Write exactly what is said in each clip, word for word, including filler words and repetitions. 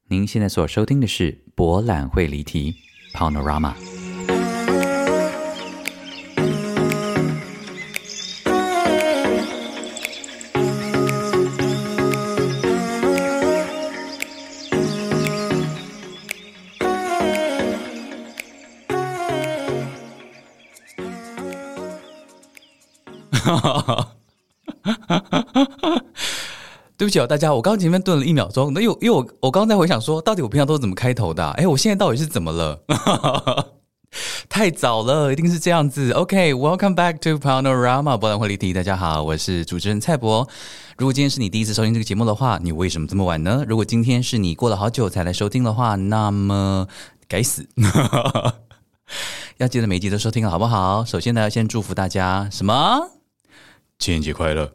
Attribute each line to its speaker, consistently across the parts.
Speaker 1: 您现在所收听的是博览会离题 Panorama。对不起哦，大家，我刚刚前面顿了一秒钟，那因为因为我我刚刚在回想说，到底我平常都是怎么开头的、啊？哎，我现在到底是怎么了？太早了，一定是这样子。OK，Welcome、okay, back to Panorama 博览会离题。大家好，我是主持人蔡博。如果今天是你第一次收听这个节目的话，你为什么这么晚呢？如果今天是你过了好久才来收听的话，那么该死。要记得每一集都收听了，好不好？首先呢，要先祝福大家什么？情人节快乐。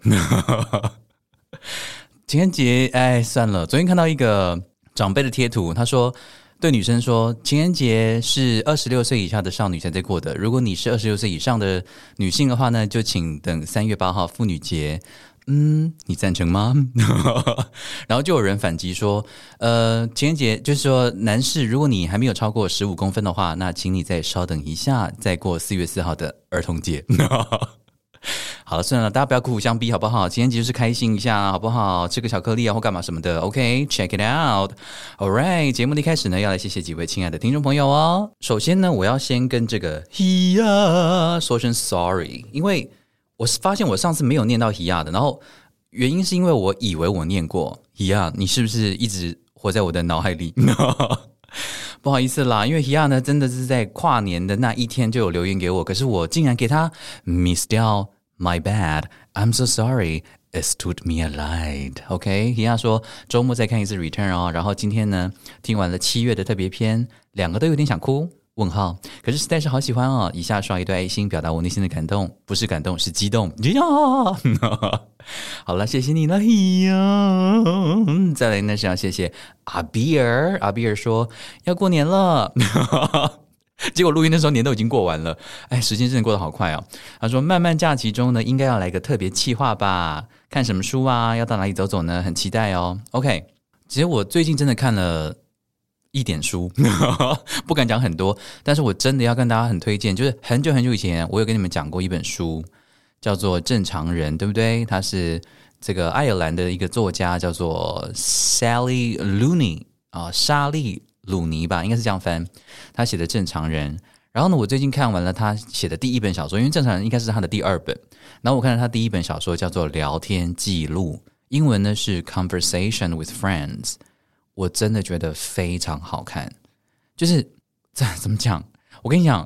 Speaker 1: 情人节，哎，算了。昨天看到一个长辈的贴图，他说对女生说，情人节是二十六岁以下的少女才在过的。如果你是二十六岁以上的女性的话呢，就请等三月八号妇女节。嗯，你赞成吗？然后就有人反击说，呃，情人节就是说，男士，如果你还没有超过十五公分的话，那请你再稍等一下，再过四月四号的儿童节。好了，算了，大家不要苦苦相逼，好不好？情人节就是开心一下，好不好？吃个巧克力啊，或干嘛什么的。OK，check、okay? it out。All right， 节目的一开始呢，要来谢谢几位亲爱的听众朋友哦。首先呢，我要先跟这个 Hia 说声 sorry， 因为我发现我上次没有念到 Hia 的，然后原因是因为我以为我念过 Hia， 你是不是一直活在我的脑海里？不好意思啦，因为 Hia 呢真的是在跨年的那一天就有留言给我，可是我竟然给他 miss 掉。My bad, I'm so sorry, it stood me a light. OK, Hia 说周末再看一次 Return 哦，然后今天呢听完了七月的特别篇，两个都有点想哭。问号，可是实在是好喜欢哦！以下刷一堆爱心，表达我内心的感动，不是感动，是激动。好了，谢谢你了 Hia。再来呢是要谢谢阿比尔，阿比尔说要过年了。结果录音的时候年都已经过完了，哎，时间真的过得好快哦。他说漫漫假期中呢，应该要来个特别企划吧？看什么书啊？要到哪里走走呢？很期待哦。OK， 其实我最近真的看了一点书，不敢讲很多，但是我真的要跟大家很推荐，就是很久很久以前，我有跟你们讲过一本书，叫做《正常人》，对不对？它是这个爱尔兰的一个作家，叫做 Sally Rooney 啊、呃，莎莉。鲁尼吧，应该是这样翻。他写的《正常人》，然后呢，我最近看完了他写的第一本小说，因为《正常人》应该是他的第二本。然后我看了他第一本小说叫做《聊天记录》，英文呢是 Conversation with Friends。我真的觉得非常好看，就是这怎么讲？我跟你讲，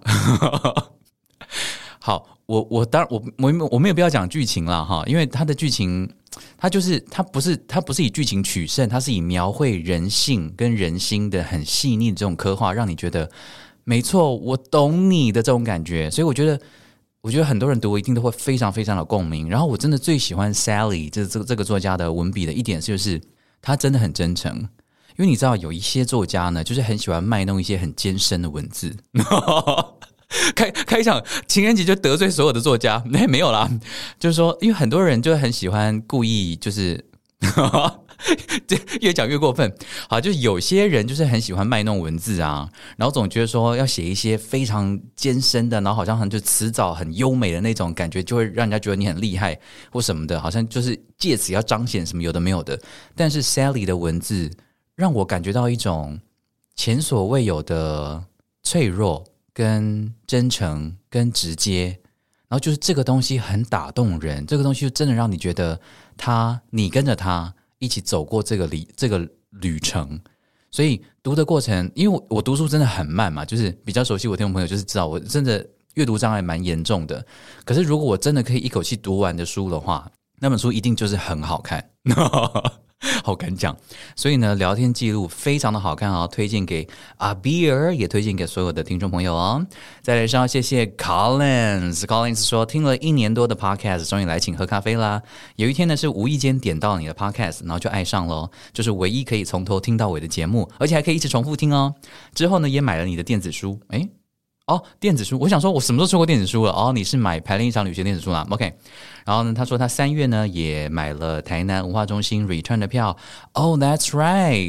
Speaker 1: 好，我我当然我我我没有必要讲剧情啦哈，因为他的剧情。它就是它不是它不是以剧情取胜，它是以描绘人性跟人心的很细腻的这种刻画，让你觉得没错，我懂你的这种感觉。所以我觉得，我觉得很多人读一定都会非常非常的共鸣。然后我真的最喜欢 Sally 这这这个作家的文笔的一点就是他真的很真诚，因为你知道有一些作家呢，就是很喜欢卖弄一些很艰深的文字。开开场情人节就得罪所有的作家，没没有啦，就是说，因为很多人就很喜欢故意就是越讲越过分。好，就是有些人就是很喜欢卖弄文字啊，然后总觉得说要写一些非常艰深的，然后好像就词藻很优美的那种感觉，就会让人家觉得你很厉害或什么的，好像就是借此要彰显什么有的没有的。但是 Sally 的文字让我感觉到一种前所未有的脆弱。跟真诚跟直接，然后就是这个东西很打动人，这个东西就真的让你觉得他你跟着他一起走过这个旅这个旅程。所以读的过程，因为 我, 我读书真的很慢嘛，就是比较熟悉我听众朋友就是知道我真的阅读障碍蛮严重的。可是如果我真的可以一口气读完的书的话，那本书一定就是很好看。好敢讲，所以呢，聊天记录非常的好看哦，推荐给阿比尔，也推荐给所有的听众朋友哦。再来上谢谢 Collins，Collins 说听了一年多的 podcast， 终于来请喝咖啡啦。有一天呢是无意间点到你的 podcast， 然后就爱上了哦，就是唯一可以从头听到尾的节目，而且还可以一直重复听哦。之后呢也买了你的电子书，诶哦，电子书，我想说我什么时候出过电子书了？哦，你是买排练一场旅行电子书啦 OK。然后呢，他说他三月呢也买了台南文化中心 Return 的票。Oh, that's right.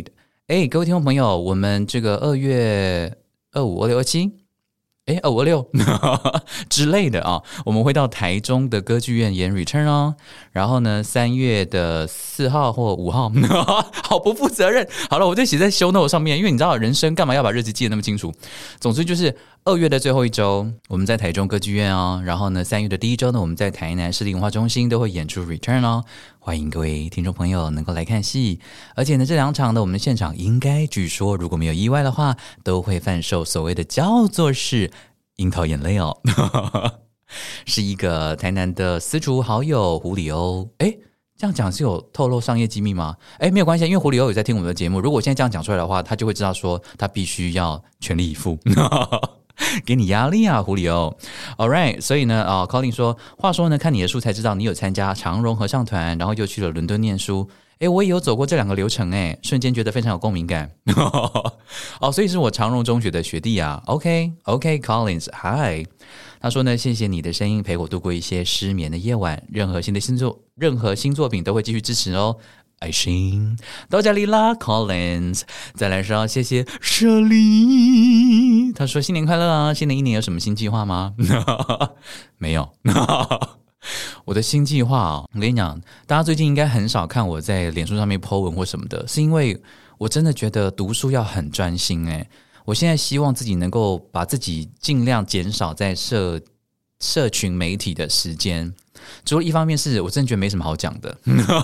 Speaker 1: 哎，各位听众朋友，我们这个二月二五、二六、二七。哎，二五二六之类的啊，我们会到台中的歌剧院演 Return 哦。然后呢，三月的四号或五号，好不负责任。好了，我就写在 show note 上面，因为你知道人生干嘛要把日子记得那么清楚？总之就是二月的最后一周，我们在台中歌剧院哦。然后呢，三月的第一周呢，我们在台南市立文化中心都会演出 Return 哦。欢迎各位听众朋友能够来看戏，而且呢，这两场呢，我们的现场应该据说如果没有意外的话，都会贩售所谓的叫做是樱桃眼泪哦，是一个台南的私厨好友胡里欧。诶，这样讲是有透露商业机密吗？诶，没有关系，因为胡里欧有在听我们的节目，如果我现在这样讲出来的话，他就会知道说他必须要全力以赴。给你压力啊，胡里欧。All right， 所以呢，啊、呃、，Colin 说，话说呢，看你的书才知道你有参加长荣合唱团，然后又去了伦敦念书。诶，我也有走过这两个流程，诶，瞬间觉得非常有共鸣感。哦，所以是我长荣中学的学弟啊。OK OK Collins， Hi。他说呢，谢谢你的声音陪我度过一些失眠的夜晚，任何新的新作，任何新作品都会继续支持哦。爱心到家里啦 Collins。 再来说谢谢舍利，他说新年快乐啊，新的一年有什么新计划吗？没有。我的新计划、哦、我跟你讲，大家最近应该很少看我在脸书上面 po 文或什么的，是因为我真的觉得读书要很专心诶。我现在希望自己能够把自己尽量减少在社社群媒体的时间，除了一方面是我真的觉得没什么好讲的。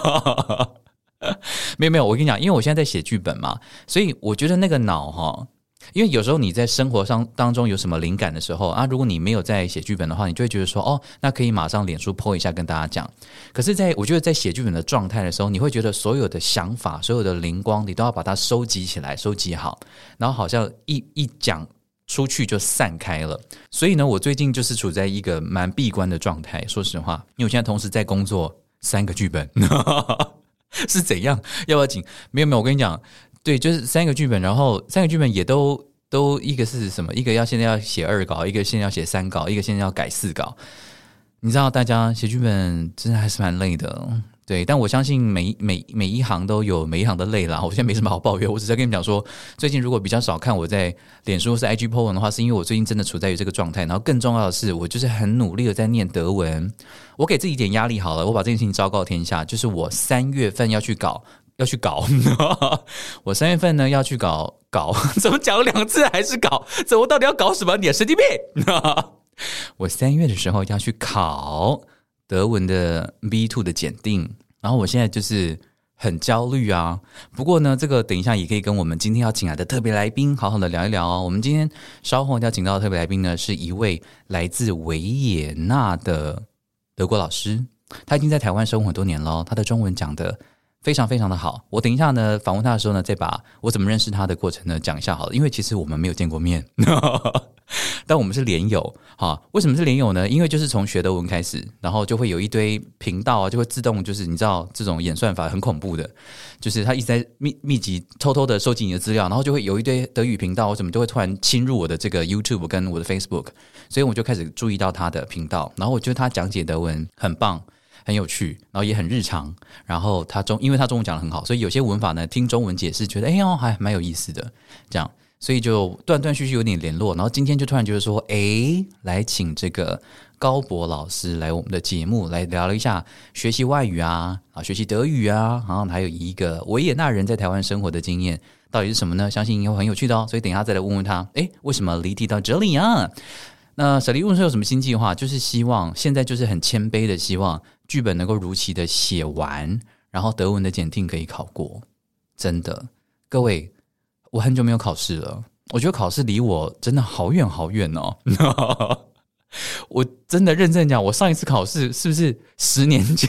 Speaker 1: 没有没有，我跟你讲，因为我现在在写剧本嘛，所以我觉得那个脑哈，因为有时候你在生活上当中有什么灵感的时候啊，如果你没有在写剧本的话，你就会觉得说哦，那可以马上脸书 po 一下跟大家讲。可是在我觉得在写剧本的状态的时候，你会觉得所有的想法所有的灵光你都要把它收集起来收集好，然后好像一一讲出去就散开了。所以呢，我最近就是处在一个蛮闭关的状态，说实话，因为我现在同时在工作三个剧本。是怎样？要不要紧？没有没有，我跟你讲，对，就是三个剧本，然后三个剧本也都都一个是什么？一个要现在要写二稿，一个现在要写三稿，一个现在要改四稿。你知道，大家写剧本真的还是蛮累的，对。但我相信每每每一行都有每一行的累啦。我现在没什么好抱怨，我只是在跟你们讲说，最近如果比较少看我在脸书或是 I G po 文的话，是因为我最近真的处在于这个状态。然后更重要的是，我就是很努力的在念德文。我给自己一点压力好了，我把这件事情昭告天下，就是我三月份要去搞，要去搞。我三月份呢要去搞搞，怎么讲两次还是搞？怎么到底要搞什么？你神经病！我三月的时候要去考德文的 B 二 的检定，然后我现在就是很焦虑啊。不过呢，这个等一下也可以跟我们今天要请来的特别来宾好好的聊一聊哦。我们今天稍后要请到的特别来宾呢，是一位来自维也纳的德国老师，他已经在台湾生活很多年了，他的中文讲的非常非常的好。我等一下呢访问他的时候呢，再把我怎么认识他的过程呢讲一下好了，因为其实我们没有见过面。但我们是连友。好，为什么是连友呢？因为就是从学德文开始，然后就会有一堆频道啊，就会自动就是你知道这种演算法很恐怖的，就是他一直在密密集偷偷的收集你的资料，然后就会有一堆德语频道或什么就会突然侵入我的这个 YouTube 跟我的 Facebook， 所以我就开始注意到他的频道，然后我觉得他讲解德文很棒很有趣，然后也很日常，然后他中因为他中文讲得很好，所以有些文法呢听中文解释觉得哎呦还蛮有意思的，这样所以就断断续续有点联络，然后今天就突然觉得说诶来请这个高博老师来我们的节目来聊了一下学习外语啊，学习德语啊，然后还有一个维也纳人在台湾生活的经验到底是什么呢？相信也会很有趣的哦，所以等一下再来问问他诶为什么离题到这里啊。那舍利问说有什么新计划，就是希望现在就是很谦卑的希望剧本能够如期的写完，然后德文的检定可以考过。真的各位我很久没有考试了，我觉得考试离我真的好远好远哦。我真的认真讲，我上一次考试是不是十年前？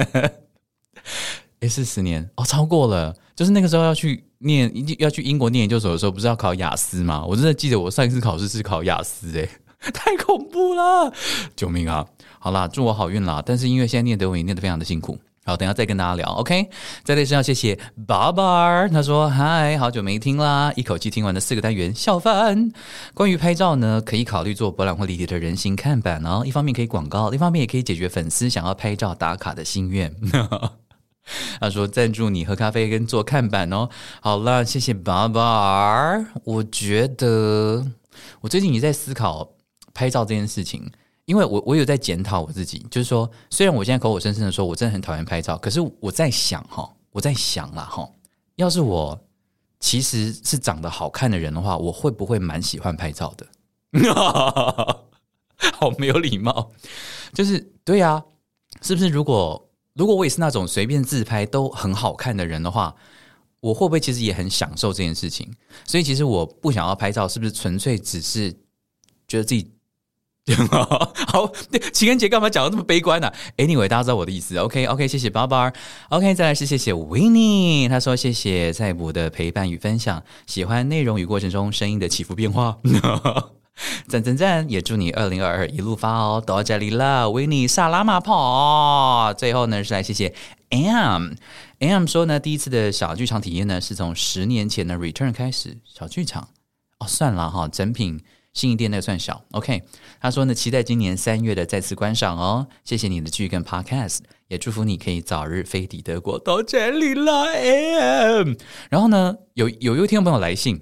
Speaker 1: 诶是十年哦，超过了。就是那个时候要去念要去英国念研究所的时候，不是要考雅思吗？我真的记得我上一次考试是考雅思诶。太恐怖了，救命啊。好啦，祝我好运啦，但是因为现在念德文也念得非常的辛苦，好，等一下再跟大家聊 OK。 在这里是要谢谢爸爸，他说嗨，好久没听啦，一口气听完的四个单元笑翻。关于拍照呢，可以考虑做博览会里的人形看板哦，一方面可以广告，一方面也可以解决粉丝想要拍照打卡的心愿。 他说赞助你喝咖啡跟做看板哦。好了，谢谢爸爸。我觉得我最近也在思考拍照这件事情，因为我我有在检讨我自己，就是说虽然我现在口口声声的说我真的很讨厌拍照，可是我在想哈，我在想啦哈，要是我其实是长得好看的人的话，我会不会蛮喜欢拍照的？好没有礼貌，就是对啊，是不是？如果如果我也是那种随便自拍都很好看的人的话，我会不会其实也很享受这件事情？所以其实我不想要拍照，是不是纯粹只是觉得自己好？情人节干嘛讲得这么悲观呢、啊、？Anyway， 大家知道我的意思。OK OK， 谢谢爸爸。OK， 再来是谢谢 Winnie， 他说谢谢菜补的陪伴与分享，喜欢内容与过程中声音的起伏变化。赞赞赞！也祝你二零二二一路发哦，到这里了，维尼萨拉马跑。最后呢，是来谢谢 M M 说呢，第一次的小剧场体验呢，是从十年前的 Return 开始。小剧场哦，算了哈，整品新一店那个算小。OK， 他说呢，期待今年三月的再次观赏哦。谢谢你的剧跟 Podcast， 也祝福你可以早日飞抵德国。到这里了 M。然后呢，有有一位听众朋友来信。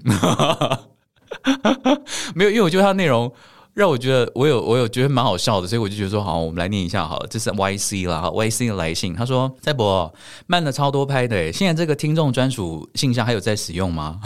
Speaker 1: 没有，因为我觉得他的内容让我觉得我有我有觉得蛮好笑的，所以我就觉得说好，我们来念一下好了。这是 Y C 啦 ，Y C 的来信，他说：“蔡博慢了超多拍的耶，现在这个听众专属信箱还有在使用吗？”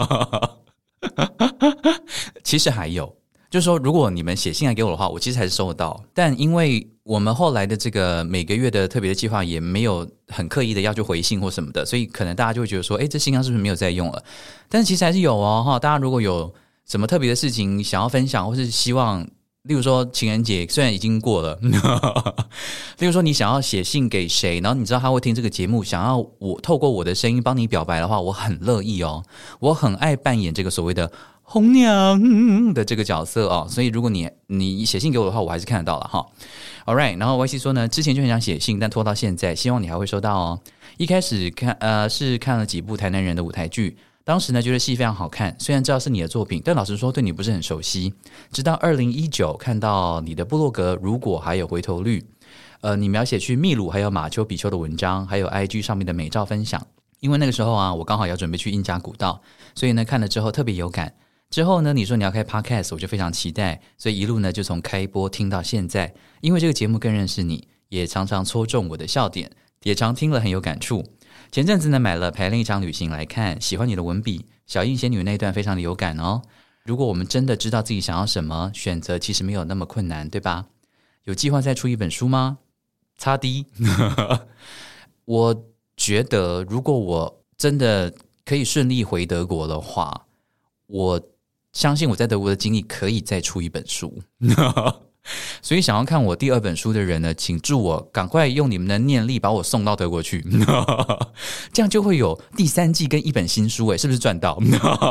Speaker 1: 其实还有，就是说如果你们写信来给我的话，我其实还是收得到，但因为我们后来的这个每个月的特别的计划也没有很刻意的要去回信或什么的，所以可能大家就会觉得说，哎，这信箱是不是没有在用了？但是其实还是有哦，哈，大家如果有什么特别的事情想要分享，或是希望，例如说情人节虽然已经过了，例如说你想要写信给谁，然后你知道他会听这个节目，想要我透过我的声音帮你表白的话，我很乐意哦，我很爱扮演这个所谓的红娘的这个角色哦，所以如果你你写信给我的话，我还是看得到了哈。All right， 然后 Y C 说呢，之前就很想写信，但拖到现在，希望你还会收到哦。一开始看呃是看了几部台南人的舞台剧。当时呢，觉得戏非常好看，虽然知道是你的作品，但老实说对你不是很熟悉。直到二零一九看到你的部落格，如果还有回头率，呃，你描写去秘鲁还有马丘比丘的文章，还有 I G 上面的美照分享。因为那个时候啊，我刚好要准备去印加古道，所以呢看了之后特别有感。之后呢，你说你要开 Podcast， 我就非常期待，所以一路呢就从开播听到现在。因为这个节目更认识你，也常常戳中我的笑点，也常听了很有感触。前阵子呢买了排练一场旅行来看，喜欢你的文笔，小印仙女那一段非常的有感哦。如果我们真的知道自己想要什么，选择其实没有那么困难，对吧？有计划再出一本书吗？擦 D 我觉得如果我真的可以顺利回德国的话，我相信我在德国的经历可以再出一本书。所以想要看我第二本书的人呢，请祝我赶快用你们的念力把我送到德国去。这样就会有第三季跟一本新书，诶，是不是赚到？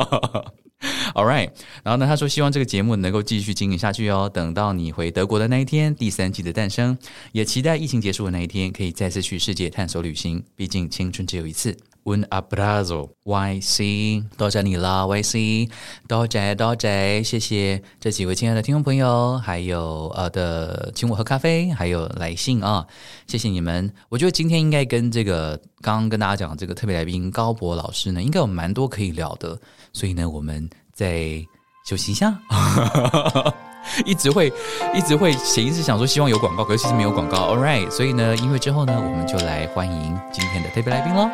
Speaker 1: All right， 然后呢他说希望这个节目能够继续经营下去哦，等到你回德国的那一天，第三季的诞生，也期待疫情结束的那一天可以再次去世界探索旅行，毕竟青春只有一次。Un abrazo Y C， 多谢你啦 Y C， 多谢多谢，谢谢这几位亲爱的听众朋友，还有呃的请我喝咖啡，还有来信啊，谢谢你们。我觉得今天应该跟这个刚刚跟大家讲的这个特别来宾高博老师呢，应该有蛮多可以聊的，所以呢我们再休息一下。一直会一直会潜意识想说希望有广告，可是其实没有广告。 All right， 所以呢音乐之后呢，我们就来欢迎今天的特别来宾咯。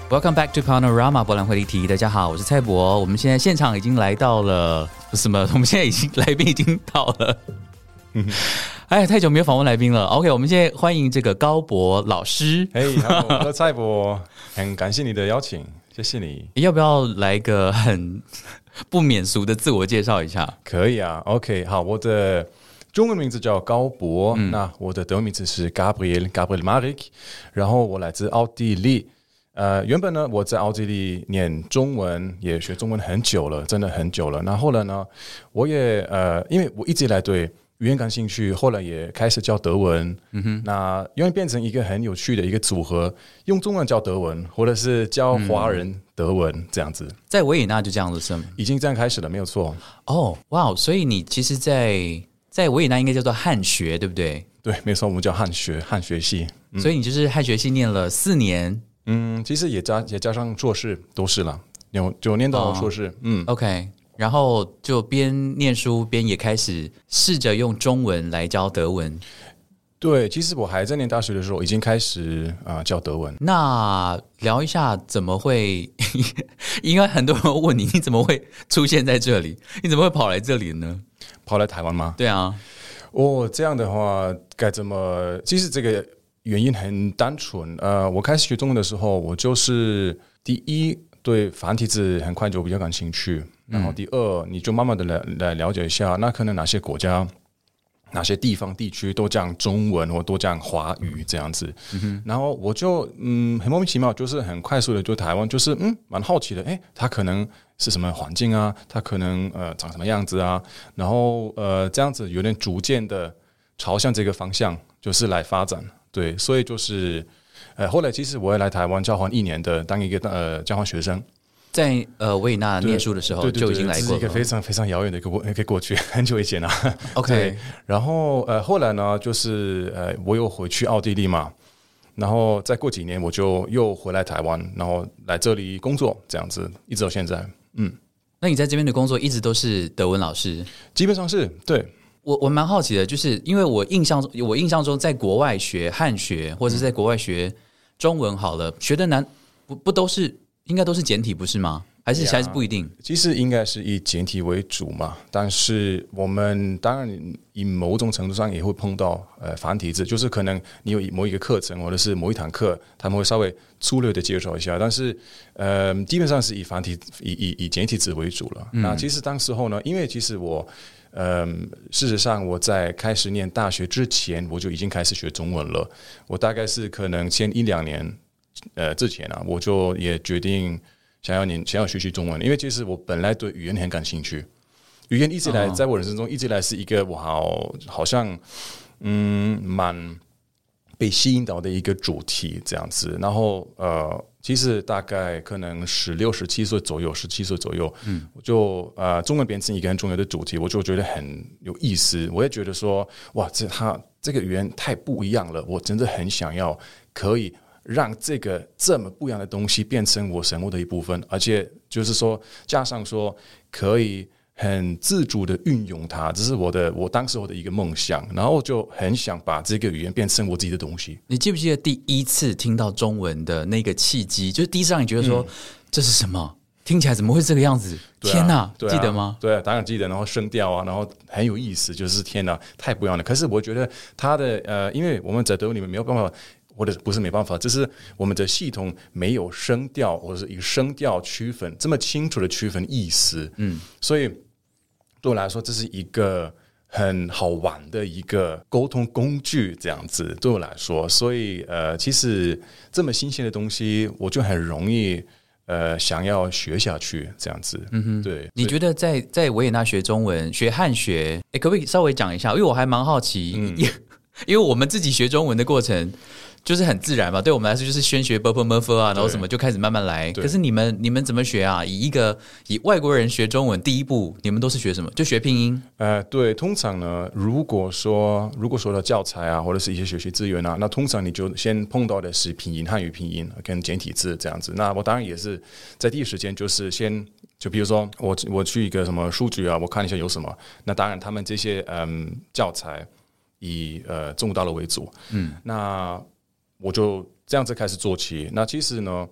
Speaker 1: Welcome back to Panorama 博览会议题。大家好，我是蔡博。我们现在现场已经来到了什么？我们现在已经来宾已经到了。哎，太久没有访问来宾了。OK， 我们现在欢迎这个高博老师。
Speaker 2: 嘿、hey, 我是蔡博，很感谢你的邀请，谢谢你。
Speaker 1: 要不要来一个很不免俗的自我介绍一下？
Speaker 2: 可以啊 ，OK， 好，我的中文名字叫高博，嗯、那我的德文名字是 Gabriel Gabriel Marik， 然后我来自奥地利。呃，原本呢，我在奥地利念中文，也学中文很久了，真的很久了。那后来呢，我也呃，因为我一直以来对语言感兴趣，后来也开始教德文。嗯哼，那因为变成一个很有趣的一个组合，用中文教德文，或者是教华人德文、嗯、这样子。
Speaker 1: 在维也纳就这样子是吗？
Speaker 2: 已经这样开始了，没有错。
Speaker 1: 哦，哇，所以你其实在，在维也纳应该叫做汉学，对不对？
Speaker 2: 对，没错，我们叫汉学，汉学系。
Speaker 1: 嗯、所以你就是汉学系念了四年。
Speaker 2: 嗯，其实也加也加上硕士都是了，有就念到硕士。哦、嗯
Speaker 1: ，OK， 然后就边念书边也开始试着用中文来教德文。
Speaker 2: 对，其实我还在念大学的时候已经开始啊、呃、教德文。
Speaker 1: 那聊一下怎么会？应该很多人问你，你怎么会出现在这里？你怎么会跑来这里呢？
Speaker 2: 跑来台湾吗？
Speaker 1: 对啊。
Speaker 2: 哦，这样的话该怎么？其实这个。原因很单纯，呃，我开始学中文的时候，我就是第一对繁体字很快就比较感兴趣，然后第二，你就慢慢的来来了解一下，那可能哪些国家、哪些地方地区都讲中文或都讲华语这样子，嗯、然后我就嗯很莫名其妙，就是很快速的就台湾，就是嗯蛮好奇的，哎，它可能是什么环境啊？它可能呃长什么样子啊？然后呃这样子有点逐渐的朝向这个方向，就是来发展。对，所以就是，呃，后来其实我也来台湾交换一年的，当一个呃交换学生，
Speaker 1: 在呃维也纳念书的时候就已经来过了，
Speaker 2: 这是一个非常非常遥远的一个一个过去，很久以前了。
Speaker 1: OK，
Speaker 2: 然后呃后来呢，就是呃我又回去奥地利嘛，然后再过几年我就又回来台湾，然后来这里工作，这样子一直到现在。嗯，
Speaker 1: 那你在这边的工作一直都是德文老师？
Speaker 2: 基本上是对。
Speaker 1: 我我蛮好奇的，就是因为我印象中，我印象中在国外学汉学或者在国外学中文好了，学的难不不都是应该都是简体不是吗？还是还是不一定？
Speaker 2: 其实应该是以简体为主嘛，但是我们当然以某种程度上也会碰到呃繁体字，就是可能你有某一个课程或者是某一堂课，他们会稍微粗略的介绍一下，但是呃基本上是以繁体以以以简体字为主了。嗯、那其实当时候呢，因为其实我。嗯，事实上，我在开始念大学之前，我就已经开始学中文了。我大概是可能前一两年，呃，之前啊，我就也决定想要念，想要学习中文，因为其实我本来对语言很感兴趣，语言一直来在我人生中一直来是一个我好好像嗯蛮被吸引到的一个主题这样子。然后呃。其实大概可能十六、十七岁左右，十七岁左右，嗯，我就呃，中文变成一个很重要的主题，我就觉得很有意思。我也觉得说，哇，这它这个语言太不一样了，我真的很想要可以让这个这么不一样的东西变成我生活的一部分，而且就是说，加上说可以很自主的运用它，这是我的我当时我的一个梦想，然后就很想把这个语言变成我自己的东西。
Speaker 1: 你记不记得第一次听到中文的那个契机？就是第一次让你觉得说、嗯、这是什么？听起来怎么会这个样子？啊、天哪、啊，记得吗？
Speaker 2: 对、啊，当然记得。然后声调啊，然后很有意思，就是天哪，太不一样了。可是我觉得它的呃，因为我们在德文里面没有办法。或者不是没办法，只是我们的系统没有声调，或者是以声调区分这么清楚的区分意思。嗯，所以对我来说，这是一个很好玩的一个沟通工具，这样子对我来说。所以呃，其实这么新鲜的东西，我就很容易呃想要学下去，这样子。嗯哼，对。
Speaker 1: 你觉得在在维也纳学中文、学汉学，哎，可不可以稍微讲一下？因为我还蛮好奇，嗯、因为我们自己学中文的过程。就是很自然嘛，对我们来说就是先学 b p m f 啊，然后什么就开始慢慢来。可是你们你们怎么学啊？以一个以外国人学中文，第一步你们都是学什么？就学拼音？
Speaker 2: 呃，对，通常呢，如果说如果说到教材啊，或者是一些学习资源啊，那通常你就先碰到的是拼音、汉语拼音跟简体字这样子。那我当然也是在第一时间就是先。就比如说我我去一个什么书局啊，我看一下有什么。那当然他们这些嗯教材以呃中国大陆为主，嗯，那我就这样子开始做起。那其实呢，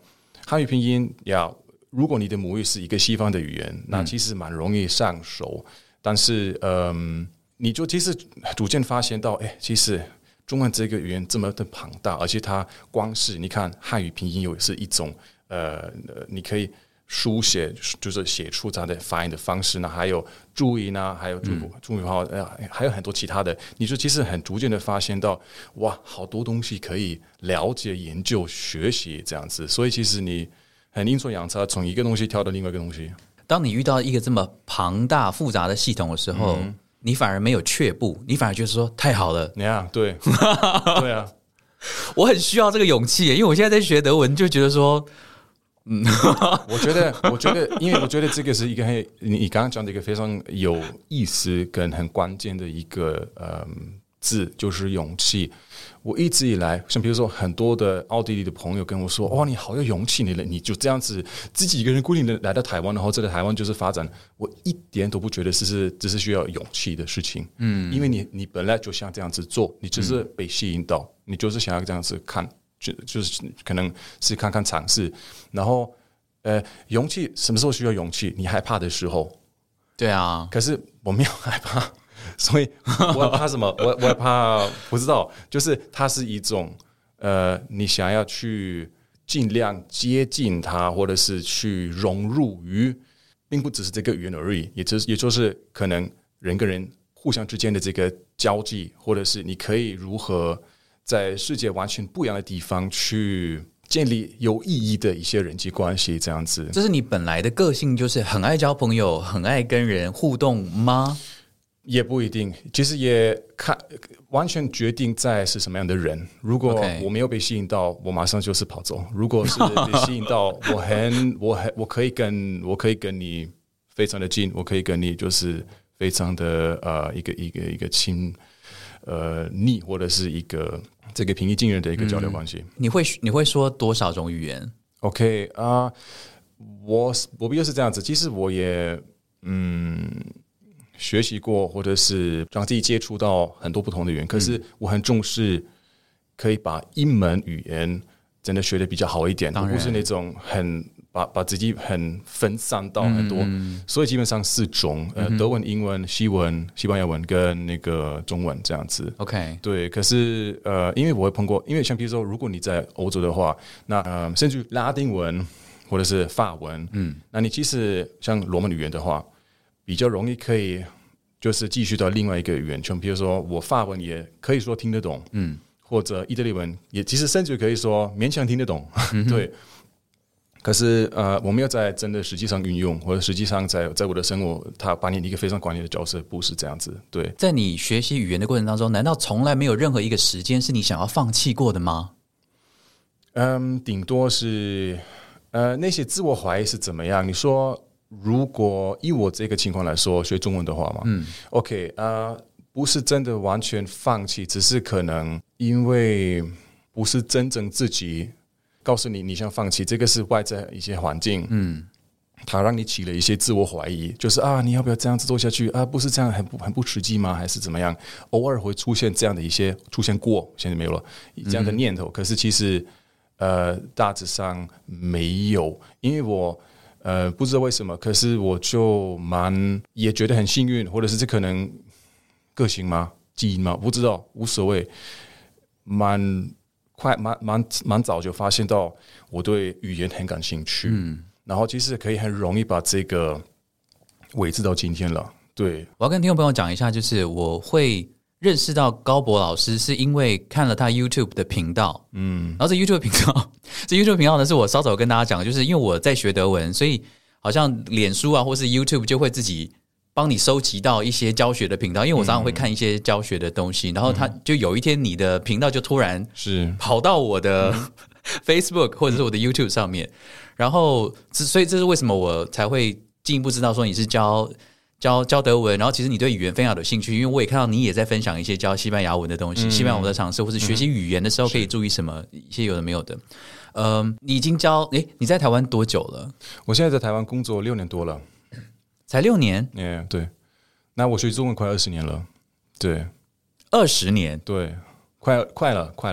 Speaker 2: 汉语拼音呀，如果你的母语是一个西方的语言，那其实蛮容易上手。嗯、但是，嗯，你就其实逐渐发现到，哎，其实中文这个语言这么的庞大，而且它光是你看汉语拼音又是一种，呃，你可以书写，就是写出它的发音的方式呢，还有注音呢，还有注注音号，呃，还有很多其他的。你就其实很逐渐的发现到，哇，好多东西可以了解、研究、学习这样子。所以其实你很阴错阳差，从一个东西跳到另外一个东西。
Speaker 1: 当你遇到一个这么庞大复杂的系统的时候，嗯、你反而没有却步，你反而觉得说太好了。
Speaker 2: yeah, 对，对啊，
Speaker 1: 我很需要这个勇气，因为我现在在学德文，就觉得说。嗯，
Speaker 2: 我觉得，我觉得，因为我觉得这个是一个很你你刚刚讲的一个非常有意思跟很关键的一个嗯字，就是勇气。我一直以来，像比如说很多的奥地利的朋友跟我说：“哇，你好有勇气，你你就这样子自己一个人孤零零来到台湾，然后在台湾就是发展。”我一点都不觉得这是这是需要勇气的事情，嗯，因为你你本来就想这样子做，你只是被吸引到，嗯、你就是想要这样子看。就就是可能是看看尝试，然后呃，勇气什么时候需要勇气？你害怕的时候，
Speaker 1: 对啊。
Speaker 2: 可是我没有害怕，所以我怕什么？我我怕不知道，就是它是一种呃，你想要去尽量接近它，或者是去融入于，并不只是这个语言而已，也就是也就是可能人跟人互相之间的这个交际，或者是你可以如何。在世界完全不一样的地方去建立有意义的一些人际关系，这样子。
Speaker 1: 这是你本来的个性，就是很爱交朋友，很爱跟人互动吗？
Speaker 2: 也不一定，其实也看完全决定在是什么样的人。如果我没有被吸引到，我马上就是跑走；如果是被吸引到，我很我很我可以跟我可以跟你非常的近，我可以跟你就是非常的呃一个一个一个亲。呃，逆或者是一个这个平易近人的一个交流关系。
Speaker 1: 嗯、你会你会说多少种语言
Speaker 2: ？OK 啊、uh, ，我我比较是这样子。其实我也嗯学习过，或者是让自己接触到很多不同的语言。可是我很重视可以把一门语言真的学得比较好一点，而不是那种很。把把自己很分散到很多，嗯、所以基本上四种，呃，德文、英文、西文、西班牙文跟那个中文这样子。
Speaker 1: OK，
Speaker 2: 对。可是呃，因为我会碰过，因为像比如说，如果你在欧洲的话，那呃，甚至拉丁文或者是法文，嗯，那你其实像罗马语言的话，比较容易可以就是继续到另外一个语言，像比如说我法文也可以说听得懂，嗯，或者意大利文也其实甚至可以说勉强听得懂，嗯、对。可是呃，我没有在真的实际上运用，或者实际上在在我的生活，它扮演一个非常关键的角色，不是这样子。对，
Speaker 1: 在你学习语言的过程当中，难道从来没有任何一个时间是你想要放弃过的吗？
Speaker 2: 嗯，顶多是呃那些自我怀疑是怎么样？你说，如果以我这个情况来说，学中文的话嘛，嗯 ，OK 啊、呃，不是真的完全放弃，只是可能因为不是真正自己。告诉你，你想放弃，这个是外在一些环境，嗯，它让你起了一些自我怀疑，就是啊，你要不要这样子做下去啊？不是这样很不很不实际吗？还是怎么样？偶尔会出现这样的一些出现过，现在没有了这样的念头。嗯、可是其实呃，大致上没有，因为我呃不知道为什么，可是我就蛮也觉得很幸运，或者是这可能个性吗？基因吗？不知道，无所谓，蛮。快蛮蛮蛮早就发现到我对语言很感兴趣，嗯，然后其实可以很容易把这个维持到今天了。对，
Speaker 1: 我要跟听众朋友讲一下，就是我会认识到高博老师，是因为看了他 YouTube 的频道，嗯，然后这 YouTube 频道，这 YouTube 频道呢是我稍早跟大家讲的，就是因为我在学德文，所以好像脸书啊或是 YouTube 就会自己。帮你收集到一些教学的频道，因为我常常会看一些教学的东西，嗯、然后他就有一天你的频道就突然是跑到我的、嗯、Facebook 或者是我的 YouTube 上面，然后所以这是为什么我才会进一步知道说你是教教教德文，然后其实你对语言非常有兴趣，因为我也看到你也在分享一些教西班牙文的东西，嗯、西班牙文的尝试或是学习语言的时候可以注意什么一些有的没有的。嗯，你已经教诶，你在台湾多久了？
Speaker 2: 我现在在台湾工作六年多了。
Speaker 1: 才六年，
Speaker 2: yeah, 对，那我学中文快二十年了，对，
Speaker 1: 二十年，
Speaker 2: 对，快快了，快了，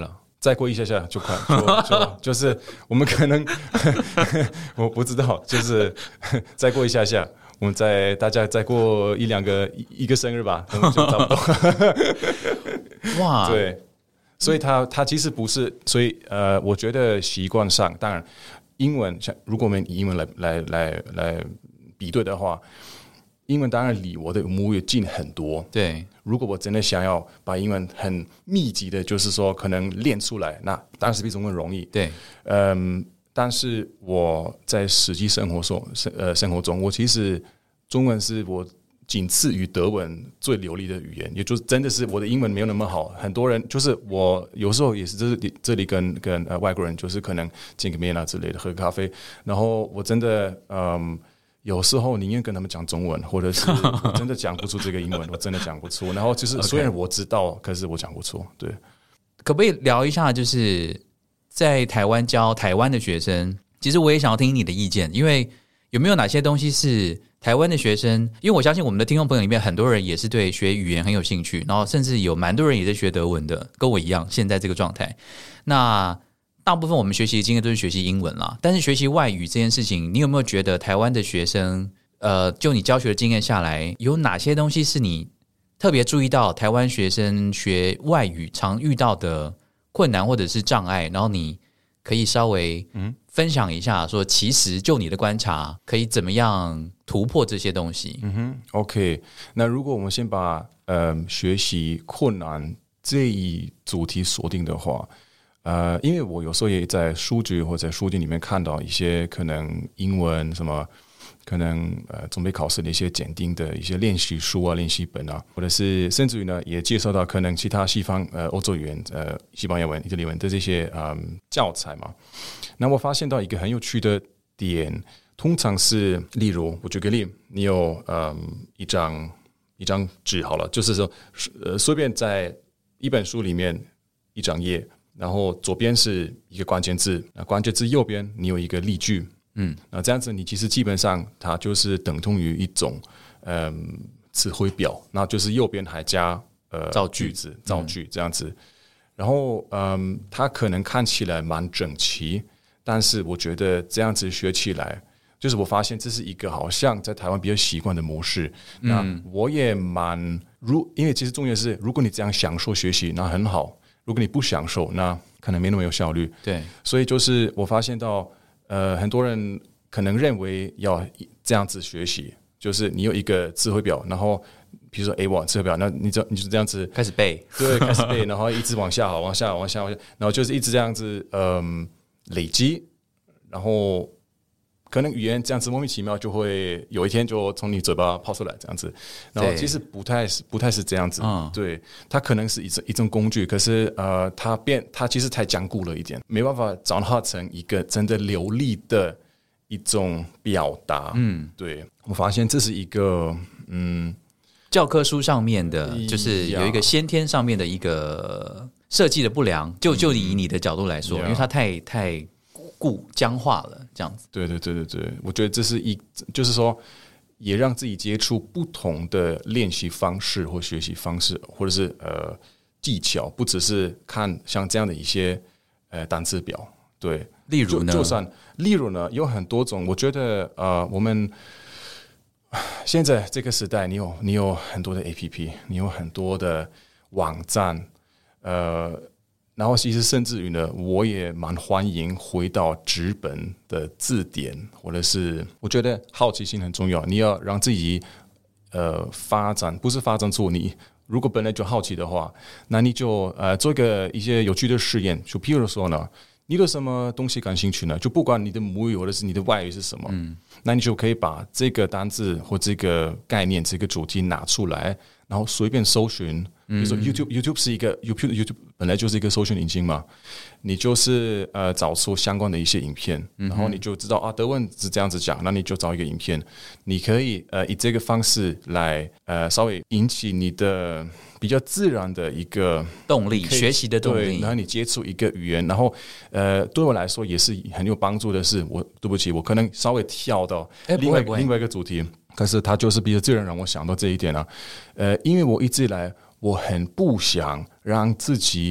Speaker 2: 再过一下下就看，就就就是我们可能我不知道，就是再过一下下，我们再大家再过一两个一个生日吧，我们就差不多。
Speaker 1: 哇，
Speaker 2: 对，所以他他其实不是，所以呃，我觉得习惯上，当然英文像如果我们以英文来来来来比对的话。英文当然离我的母语近很多。
Speaker 1: 对，
Speaker 2: 如果我真的想要把英文很密集的，就是说可能练出来，那当然是比中文容易。
Speaker 1: 对，
Speaker 2: 嗯，但是我在实际生活中，呃，生活中，我其实中文是我仅次于德文最流利的语言，也就是真的是我的英文没有那么好。很多人就是我有时候也是这里这里跟跟呃外国人，就是可能见个面啊之类的，喝咖啡，然后我真的嗯。有时候宁愿跟他们讲中文，或者是我真的讲不出这个英文，我真的讲不出。然后就是虽然我知道， okay. 可是我讲不出。对，
Speaker 1: 可不可以聊一下，就是在台湾教台湾的学生？其实我也想要听你的意见，因为有没有哪些东西是台湾的学生？因为我相信我们的听众朋友里面很多人也是对学语言很有兴趣，然后甚至有蛮多人也在学德文的，跟我一样，现在这个状态。那大部分我们学习的经验都是学习英文啦，但是学习外语这件事情，你有没有觉得台湾的学生，呃，就你教学的经验下来，有哪些东西是你特别注意到台湾学生学外语常遇到的困难或者是障碍，然后你可以稍微分享一下，说其实就你的观察，可以怎么样突破这些东西？
Speaker 2: 嗯哼 ，OK， 那如果我们先把呃学习困难这一主题锁定的话。呃，因为我有时候也在书局或者书店里面看到一些可能英文什么，可能呃准备考试的一些检定的一些练习书啊、练习本啊，或者是甚至于呢也介绍到可能其他西方呃欧洲语言呃西班牙文、意大利文的这些嗯教材嘛。那我发现到一个很有趣的点，通常是例如我举个例，你有嗯一张一张纸好了，就是说呃随便在一本书里面一张页。然后左边是一个关键字，那关键字右边你有一个例句，嗯，那这样子你其实基本上它就是等同于一种嗯词汇表，那就是右边还加呃
Speaker 1: 造句
Speaker 2: 句子造句这样子，嗯、然后嗯它可能看起来蛮整齐，但是我觉得这样子学起来，就是我发现这是一个好像在台湾比较习惯的模式，嗯、那我也蛮如因为其实重要是如果你这样享受学习，那很好。如果你不享受，那可能没那么有效率。
Speaker 1: 对，
Speaker 2: 所以就是我发现到，呃，很多人可能认为要这样子学习，就是你有一个词汇表，然后比如说 A one 词汇表，那你就你就这样子
Speaker 1: 开始背，
Speaker 2: 对，开始背，然后一直往下，往下，往下，往下，然后就是一直这样子，嗯、呃，累积，然后。可能语言这样子莫名其妙就会有一天就从你嘴巴跑出来这样子，然后其实不太是不太是这样子，嗯、对，它可能是一种一种工具，可是呃，它变它其实太僵固了一点，没办法转化成一个真的流利的一种表达。嗯，对，我发现这是一个嗯，
Speaker 1: 教科书上面的，就是有一个先天上面的一个设计的不良，就就以你的角度来说，因为它太太。固僵化了，这样子。
Speaker 2: 对对对对对，我觉得这是一，就是说，也让自己接触不同的练习方式或学习方式，或者是呃技巧，不只是看像这样的一些呃单词表。对，
Speaker 1: 例如呢，
Speaker 2: 就, 就算例如呢，有很多种。我觉得呃，我们现在这个时代，你有你有很多的 A P P， 你有很多的网站，呃。然后其实甚至于呢，我也蛮欢迎回到纸本的字典，或者是我觉得好奇心很重要。你要让自己呃发展，不是发展出你如果本来就好奇的话，那你就呃做一个一些有趣的实验。就譬如说呢，你对什么东西感兴趣呢？就不管你的母语或者是你的外语是什么，嗯，那你就可以把这个单字或这个概念、这个主题拿出来，然后随便搜寻。比如说 YouTube，YouTube 是一个 YouTube，YouTube 本来就是一个搜寻引擎嘛，你就是呃找出相关的一些影片，然后你就知道啊德文是这样子讲，那你就找一个影片，你可以呃以这个方式来呃稍微引起你的比较自然的一个
Speaker 1: 动力，学习的动力，
Speaker 2: 然后你接触一个语言，然后呃对我来说也是很有帮助的是，我对不起，我可能稍微跳到另外另外一个主题，可是它就是比较自然让我想到这一点啊，呃，因为我一直以来我很不想让自己。呃，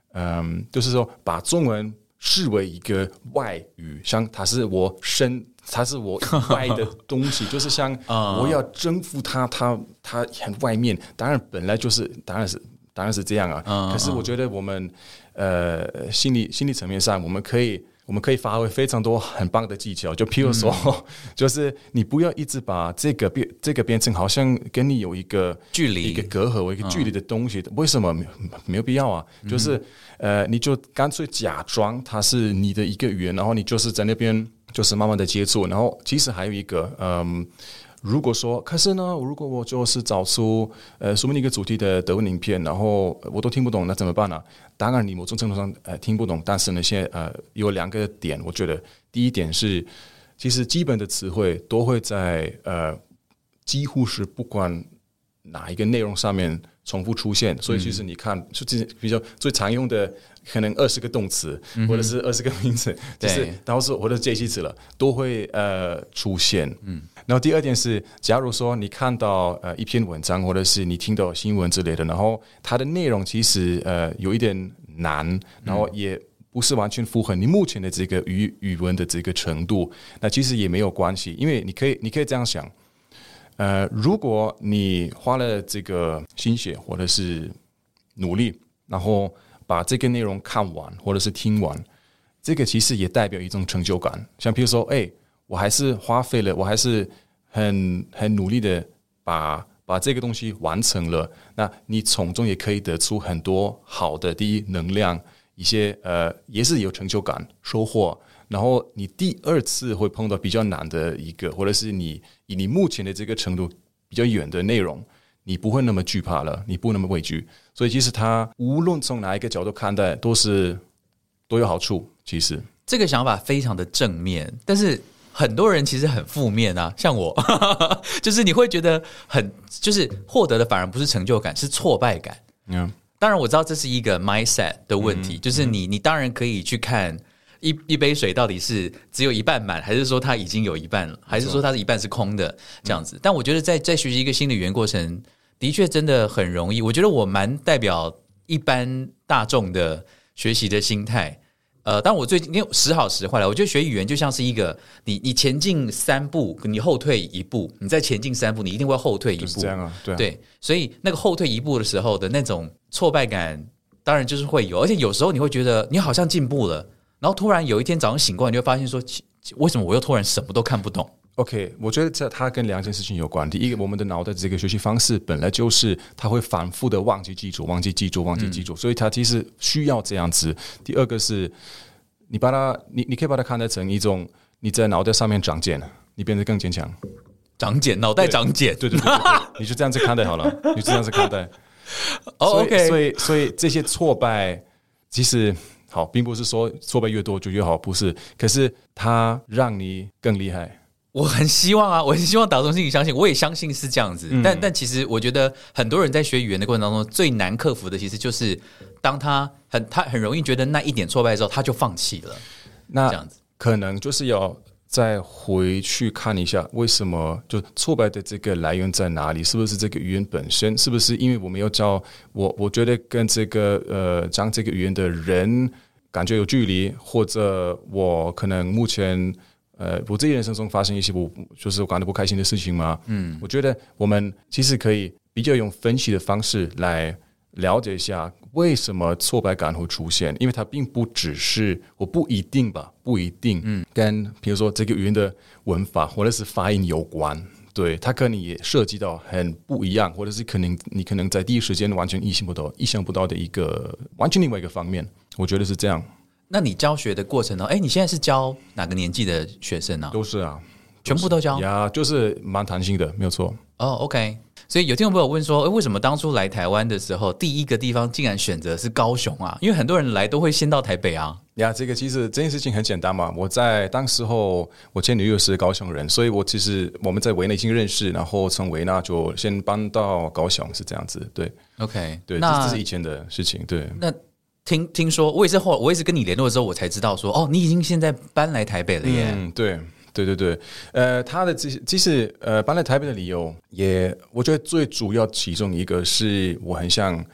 Speaker 2: 嗯，就是说把中文视为一个外语，像它是我身，它是我以外的东西，就是像我要征服它，它它很外面。当然本来就是，当然是当然是这样啊。可是我觉得我们呃心理心理层面上，我们可以。我们可以发挥非常多很棒的技巧，就譬如说，嗯、就是你不要一直把这个变这个变成好像跟你有一个
Speaker 1: 距离、
Speaker 2: 一个隔阂、一个距离的东西，嗯、为什么没有必要啊？就是、嗯、呃，你就干脆假装它是你的一个语言，然后你就是在那边就是慢慢的接触，然后其实还有一个，嗯。如果说，可是呢，如果我就是找出呃说明一个主题的德文影片，然后我都听不懂，那怎么办呢？当然，你某种程度上呃听不懂，但是呢，现在呃有两个点，我觉得第一点是，其实基本的词汇都会在呃几乎是不管哪一个内容上面重复出现，所以其实你看，就比较最常用的可能二十个动词，嗯、或者是二十个名词，就是然后是或者介系词了，都会呃出现。嗯。然后第二点是，假如说你看到呃一篇文章，或者是你听到新闻之类的，然后它的内容其实呃有一点难，然后也不是完全符合你目前的这个语语文的这个程度，那其实也没有关系，因为你可以你可以这样想，呃，如果你花了这个心血或者是努力，然后把这个内容看完或者是听完，这个其实也代表一种成就感，像比如说，哎。我还是花费了，我还是很很努力的把把这个东西完成了。那你从中也可以得出很多好的第一能量，一些呃也是有成就感收获。然后你第二次会碰到比较难的一个，或者是你以你目前的这个程度比较远的内容，你不会那么惧怕了，你不那么畏惧。所以其实它无论从哪一个角度看待，都是都有好处。其实
Speaker 1: 这个想法非常的正面，但是。很多人其实很负面啊，像我，就是你会觉得很，就是获得的反而不是成就感，是挫败感。嗯，当然我知道这是一个 mindset 的问题，嗯、就是你你当然可以去看一一杯水到底是只有一半满，还是说它已经有一半了，还是说它是一半是空的这样子。但我觉得在在学习一个新的语言过程，的确真的很容易。我觉得我蛮代表一般大众的学习的心态。呃，但我最近因为时好时坏了，我觉得学语言就像是一个你你前进三步，你后退一步，你再前进三步，你一定会后退一步，
Speaker 2: 就是这样啊，对啊，
Speaker 1: 对，所以那个后退一步的时候的那种挫败感，当然就是会有，而且有时候你会觉得你好像进步了，然后突然有一天早上醒过来，你就会发现说，为什么我又突然什么都看不懂
Speaker 2: ？OK， 我觉得这它跟两件事情有关。第一个，我们的脑袋这个学习方式本来就是它会反复的忘记记住、忘记记住、忘记记住，嗯、所以它其实需要这样子。第二个是，你把它，你你可以把它看待成一种你在脑袋上面长茧，你变得更坚强。
Speaker 1: 长茧，脑袋长茧，
Speaker 2: 对对对 对, 对, 对，你就这样子看待好了，你就这样子看待。
Speaker 1: 哦、oh, ，OK，
Speaker 2: 所以所以这些挫败，其实好，并不是说挫败越多就越好，不是。可是它让你更厉害。
Speaker 1: 我很希望啊，我很希望打从心里相信，我也相信是这样子。嗯、但但其实我觉得很多人在学语言的过程当中，最难克服的其实就是当他很他很容易觉得那一点挫败之后，他就放弃了。
Speaker 2: 那
Speaker 1: 这样子
Speaker 2: 可能就是要再回去看一下，为什么就挫败的这个来源在哪里？是不是这个语言本身？是不是因为我们要教我？我觉得跟这个呃讲这个语言的人感觉有距离，或者我可能目前。呃，我自己人生中发生一些我就是我感到不开心的事情嘛，嗯，我觉得我们其实可以比较用分析的方式来了解一下为什么挫败感会出现，因为它并不只是我不一定吧，不一定，嗯，跟比如说这个语言的文法或者是发音有关，对，它可能也涉及到很不一样，或者是可能你可能在第一时间完全意想不到、意想不到的一个完全另外一个方面，我觉得是这样。
Speaker 1: 那你教学的过程呢？哎，你现在是教哪个年纪的学生啊？
Speaker 2: 都是啊，
Speaker 1: 全部都教
Speaker 2: 呀，就是蛮弹性的，没有错。
Speaker 1: 哦 ，OK。所以有听众朋友问说，为什么当初来台湾的时候，第一个地方竟然选择是高雄啊？因为很多人来都会先到台北啊。
Speaker 2: 呀，这个其实这件事情很简单嘛。我在当时候，我前女友是高雄人，所以我其实我们在维纳已经认识，然后从维纳就先搬到高雄，是这样子。对
Speaker 1: ，OK，
Speaker 2: 对，这是以前的事情。对，
Speaker 1: 那。听听说，我也是后，我也是跟你联络的时候，我才知道说，哦，你已经现在搬来台北了耶。
Speaker 2: 嗯，对，对对对，呃，他的其实呃搬来台北的理由也，我觉得最主要其中一个是我很想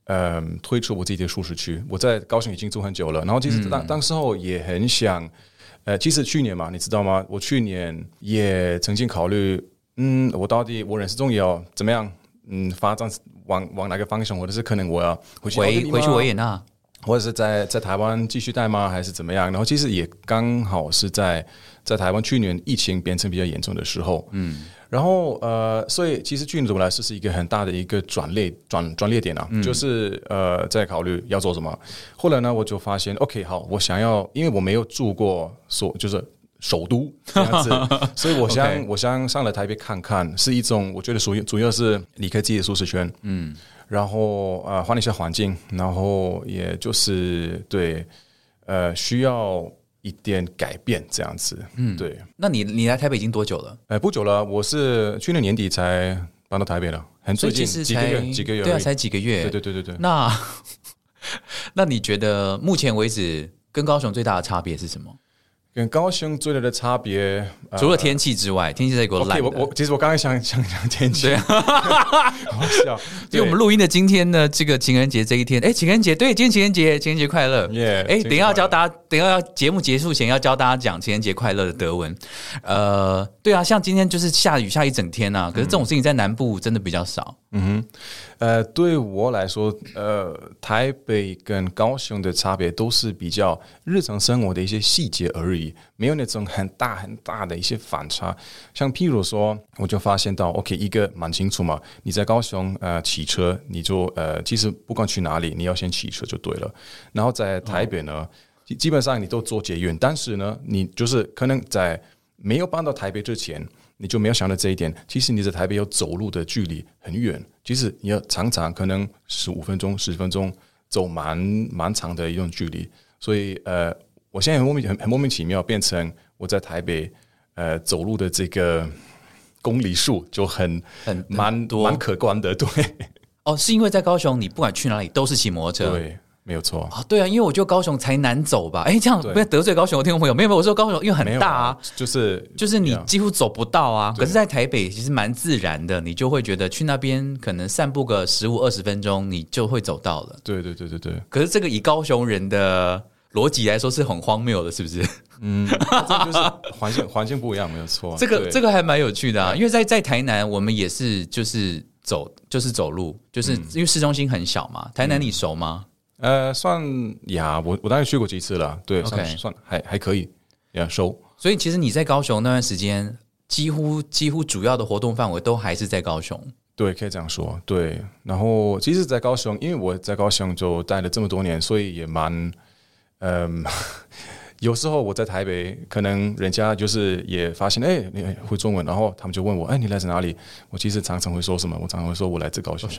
Speaker 2: 呃退出我自己的舒适区。我在高雄已经住很久了，然后其实当、嗯、当时候也很想，呃，其实去年嘛，你知道吗？我去年也曾经考虑，嗯，我到底我人生中要怎么样，嗯，发展往往哪个方向，或者是可能我要回去
Speaker 1: 回回去维也纳，
Speaker 2: 或者是在在台湾继续待吗，还是怎么样？然后其实也刚好是在在台湾去年疫情变成比较严重的时候，嗯。然后呃，所以其实去年对我来说是一个很大的一个转捩转转捩点啊，嗯、就是呃在考虑要做什么。后来呢，我就发现 ，OK， 好，我想要，因为我没有住过所就是首都这样子，所以我想、okay. 我想上来台北看看，是一种我觉得属于主要是离开自己的舒适圈，嗯，然后呃换一下环境，然后也就是对呃需要一点改变这样子，嗯，对。
Speaker 1: 那你你来台北已经多久了？
Speaker 2: 呃，不久了，我是去年年底才搬到台北了，很最近几个月，几个月，
Speaker 1: 对啊，才几个月，
Speaker 2: 对对对对对。
Speaker 1: 那那你觉得目前为止跟高雄最大的差别是什么？
Speaker 2: 跟高雄最大的差别，
Speaker 1: 呃、除了天气之外，天气在给我烂的。
Speaker 2: Okay, 我我其实我刚才想想讲天气，
Speaker 1: 对，好笑。因为我们录音的今天呢，这个情人节这一天，哎，情人节，对，今天情人节，情人节快乐。
Speaker 2: 耶！
Speaker 1: 哎，等一下要教大家，等一下要节目结束前要教大家讲情人节快乐的德文。呃，对啊，像今天就是下雨下一整天啊，可是这种事情在南部真的比较少。
Speaker 2: 嗯哼，呃，对我来说，呃，台北跟高雄的差别都是比较日常生活的一些细节而已，没有那种很大很大的一些反差。像譬如说，我就发现到 ，OK， 一个蛮清楚嘛，你在高雄呃骑车，你就呃其实不管去哪里，你要先骑车就对了。然后在台北呢，哦、基本上你都坐捷运，但是呢，你就是可能在没有搬到台北之前。你就没有想到这一点，其实你在台北要走路的距离很远，其实你要常常可能十五分钟、十分钟走蛮蛮长的一种距离，所以呃，我现在很莫名很很莫名其妙变成我在台北呃走路的这个公里数就很很蛮多蛮可观的，对。
Speaker 1: 哦，是因为在高雄，你不管去哪里都是骑摩托车，
Speaker 2: 对。没有错
Speaker 1: 啊，对啊，因为我觉得高雄才难走吧？哎，这样不要得罪高雄的听众朋友。没有，没有，我说高雄因为很大啊，
Speaker 2: 就是
Speaker 1: 就是你几乎走不到啊。可是，在台北其实蛮自然的，你就会觉得去那边可能散步个十五二十分钟，你就会走到了。
Speaker 2: 对对对对对。
Speaker 1: 可是这个以高雄人的逻辑来说是很荒谬的，是不是？
Speaker 2: 嗯，这就是环境环境不一样，没有错。
Speaker 1: 这个这个还蛮有趣的啊，因为在在台南我们也是就是走就是走路，就是因为市中心很小嘛。台南你熟吗？
Speaker 2: 呃，算呀，我我大概去过几次了，对，
Speaker 1: okay.
Speaker 2: 算算还还可以，呀，熟。
Speaker 1: 所以其实你在高雄那段时间，几乎几乎主要的活动范围都还是在高雄。
Speaker 2: 对，可以这样说。对，然后其实，在高雄，因为我在高雄就待了这么多年，所以也蛮，嗯、呃。有时候我在台北，可能人家就是也发现，哎，你会中文，然后他们就问我，哎，你来自哪里？我其实常常会说什么？我常常会说我来自高雄。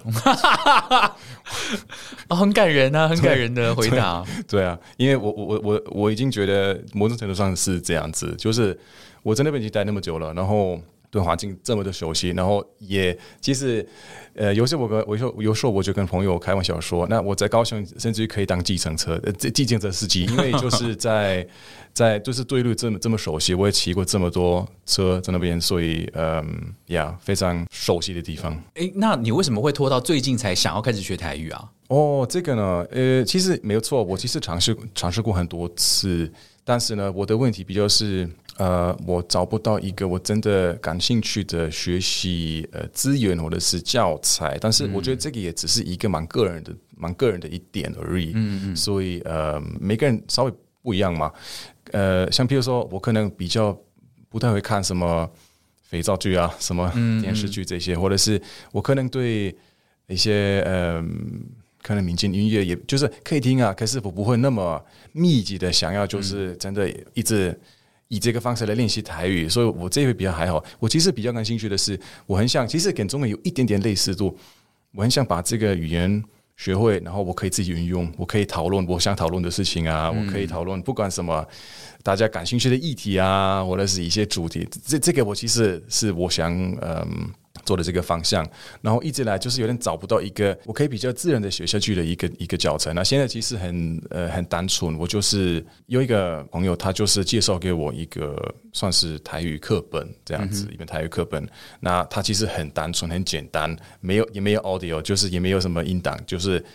Speaker 1: 哦，很感人啊，很感人的回答。
Speaker 2: 对, 对啊，因为我我我我已经觉得某种程度上是这样子，就是我在那边已经待那么久了，然后对环境这么的熟悉，然后也其实呃，有时候我跟我有时候我就跟朋友开玩笑说，那我在高雄甚至于可以当计程车呃计程车司机，因为就是在在就是对路这么这么熟悉，我也骑过这么多车在那边，所以嗯呀，非常熟悉的地方。
Speaker 1: 哎，那你为什么会拖到最近才想要开始学台语啊？
Speaker 2: 哦，这个呢，呃，其实没有错，我其实尝试尝试过很多次，但是呢，我的问题比较是。呃，我找不到一个我真的感兴趣的学习呃资源或者是教材，但是我觉得这个也只是一个蛮个人的、蛮个人的一点而已。嗯嗯。所以呃，每个人稍微不一样嘛。呃，像比如说，我可能比较不太会看什么肥皂剧啊、什么电视剧这些，嗯嗯或者是我可能对一些呃。可能民间音乐也就是可以听啊，可是我不会那么密集的想要，就是真的一直以这个方式来练习台语，所以我这一回比较还好。我其实比较感兴趣的是，我很想，其实跟中文有一点点类似度，我很想把这个语言学会，然后我可以自己运用，我可以讨论我想讨论的事情啊，我可以讨论不管什么大家感兴趣的议题啊，或者是一些主题，这这个我其实是我想嗯。做的这个方向，然后一直来就是有点找不到一个我可以比较自然的学下去的一个一个教材。那现在其实很呃很单纯，我就是有一个朋友，他就是介绍给我一个算是台语课本这样子，一本台语课本。那它其实很单纯很简单，没有也没有 audio， 就是也没有什么音档，就是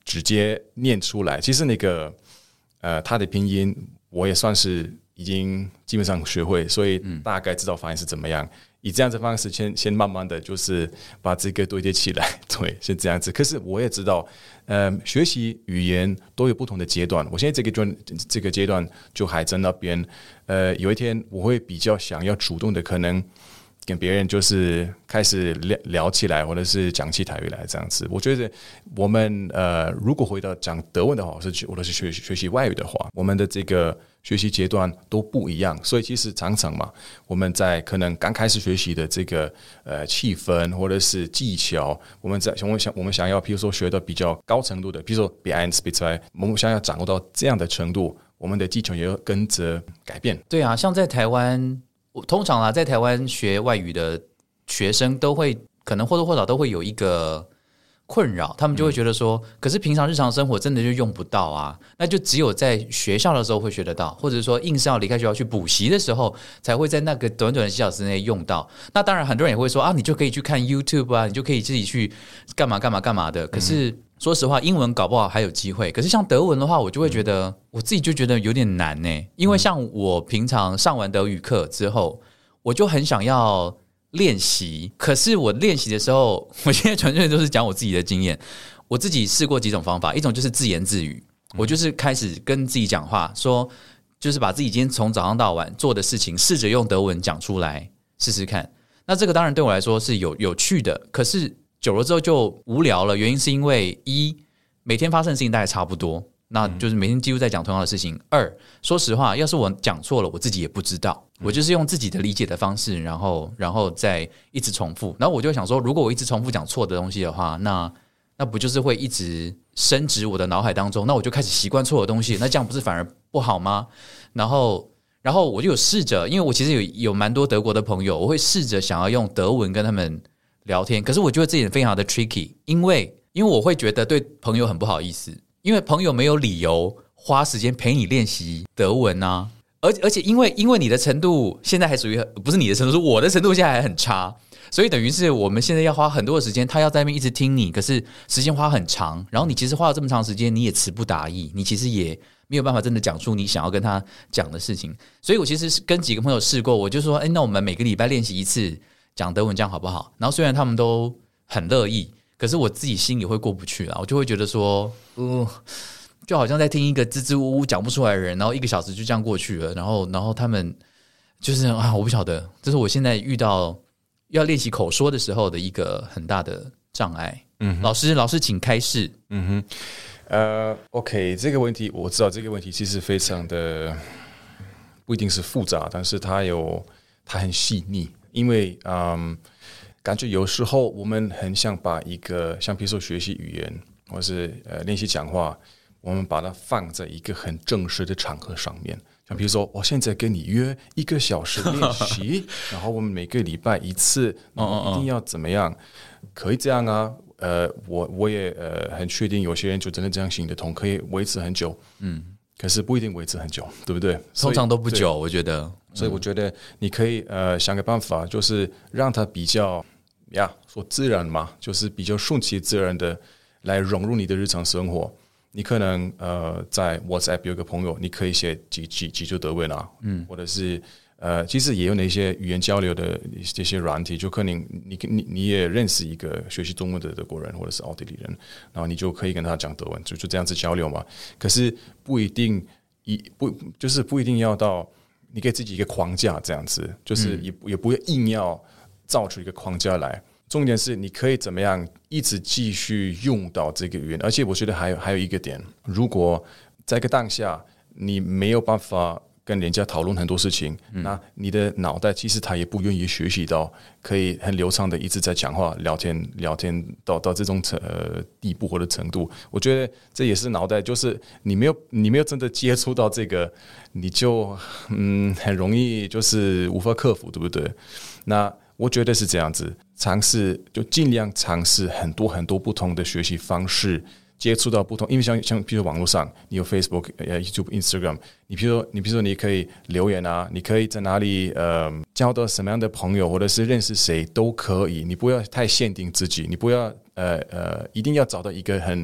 Speaker 2: 直接念出来。其实那个呃，它的拼音我也算是已经基本上学会，所以大概知道发音是怎么样。以这样的方式先先慢慢的就是把这个堆叠起来，对，是这样子。可是我也知道，呃，学习语言都有不同的阶段。我现在这个阶这个阶段就还在那边，呃，有一天我会比较想要主动的，可能跟别人就是开始聊聊起来，或者是讲起台语来这样子。我觉得我们呃，如果回到讲德文的话，或是或者是学学习外语的话，我们的这个学习阶段都不一样，所以其实常常嘛，我们在可能刚开始学习的这个呃气氛或者是技巧，我们在我们想我们想要，譬如说学到比较高程度的，譬如说 B 一 B 二，我们想要掌握到这样的程度，我们的技巧也要跟着改变。
Speaker 1: 对啊，像在台湾，通常啦，在台湾学外语的学生都会可能或多或少都会有一个困扰，他们就会觉得说、嗯、可是平常日常生活真的就用不到啊，那就只有在学校的时候会学得到，或者说硬是要离开学校去补习的时候才会在那个短短的几小时内用到。那当然很多人也会说啊，你就可以去看 YouTube 啊，你就可以自己去干嘛干嘛干嘛的，可是、嗯、说实话英文搞不好还有机会，可是像德文的话我就会觉得、嗯、我自己就觉得有点难耶，因为像我平常上完德语课之后我就很想要练习，可是我练习的时候，我现在纯粹都是讲我自己的经验。我自己试过几种方法，一种就是自言自语，我就是开始跟自己讲话，说就是把自己今天从早上到晚做的事情，试着用德文讲出来试试看。那这个当然对我来说是有有趣的，可是久了之后就无聊了。原因是因为一每天发生的事情大概差不多，那就是每天几乎在讲同样的事情。二，说实话，要是我讲错了，我自己也不知道。我就是用自己的理解的方式，然后，然后再一直重复。然后我就想说，如果我一直重复讲错的东西的话，那那不就是会一直深植我的脑海当中？那我就开始习惯错的东西，那这样不是反而不好吗？然后，然后我就有试着，因为我其实有有蛮多德国的朋友，我会试着想要用德文跟他们聊天。可是我觉得这点非常的 tricky， 因为因为我会觉得对朋友很不好意思，因为朋友没有理由花时间陪你练习德文啊。而而且因为因为你的程度现在还属于不是你的程度，是我的程度现在还很差，所以等于是我们现在要花很多的时间，他要在那边一直听你，可是时间花很长，然后你其实花了这么长时间，你也词不达意，你其实也没有办法真的讲出你想要跟他讲的事情。所以我其实跟几个朋友试过，我就说，哎，那我们每个礼拜练习一次讲德文，这样好不好？然后虽然他们都很乐意，可是我自己心里会过不去啦，我就会觉得说，呃就好像在听一个支支吾吾讲不出来的人，然后一个小时就这样过去了，然后然后他们就是啊，我不晓得，这是我现在遇到要练习口说的时候的一个很大的障碍。嗯，老师，老师请开示。
Speaker 2: 嗯哼，呃 ，OK， 这个问题我知道，这个问题其实非常的不一定是复杂，但是它有它很细腻，因为嗯，感觉有时候我们很想把一个像比如说学习语言，或是呃练习讲话。我们把它放在一个很正式的场合上面，像比如说，我现在跟你约一个小时练习，然后我们每个礼拜一次，一定要怎么样？可以这样啊？呃，我我也呃很确定，有些人就真的这样行得通，可以维持很久。嗯，可是不一定维持很久，对不对？
Speaker 1: 通常都不久，我觉得。
Speaker 2: 所以我觉得你可以呃想个办法，就是让它比较呀说自然嘛，就是比较顺其自然的来融入你的日常生活。你可能呃在 WhatsApp 有个朋友，你可以写几几几句德文啊，嗯，或者是呃其实也有那些语言交流的这些软体，就可能你你你也认识一个学习中文的德国人或者是奥地利人，然后你就可以跟他讲德文，就就这样子交流嘛。可是不一定一不就是不一定要到你给自己一个框架这样子，就是也、嗯、也不会硬要造出一个框架来。重点是你可以怎么样一直继续用到这个语言，而且我觉得还有还有一个点，如果在一个当下你没有办法跟人家讨论很多事情，嗯、那你的脑袋其实他也不愿意学习到可以很流畅的一直在讲话、聊天、聊天到到这种呃地步或者程度。我觉得这也是脑袋，就是你没有你没有真的接触到这个，你就嗯很容易就是无法克服，对不对？那我觉得是这样子，尝试就尽量尝试很多很多不同的学习方式，接触到不同，因为像像比如网络上，你有 Facebook、YouTube、Instagram， 你比如说你比如说你可以留言啊，你可以在哪里呃交到什么样的朋友，或者是认识谁都可以，你不要太限定自己，你不要呃呃一定要找到一个很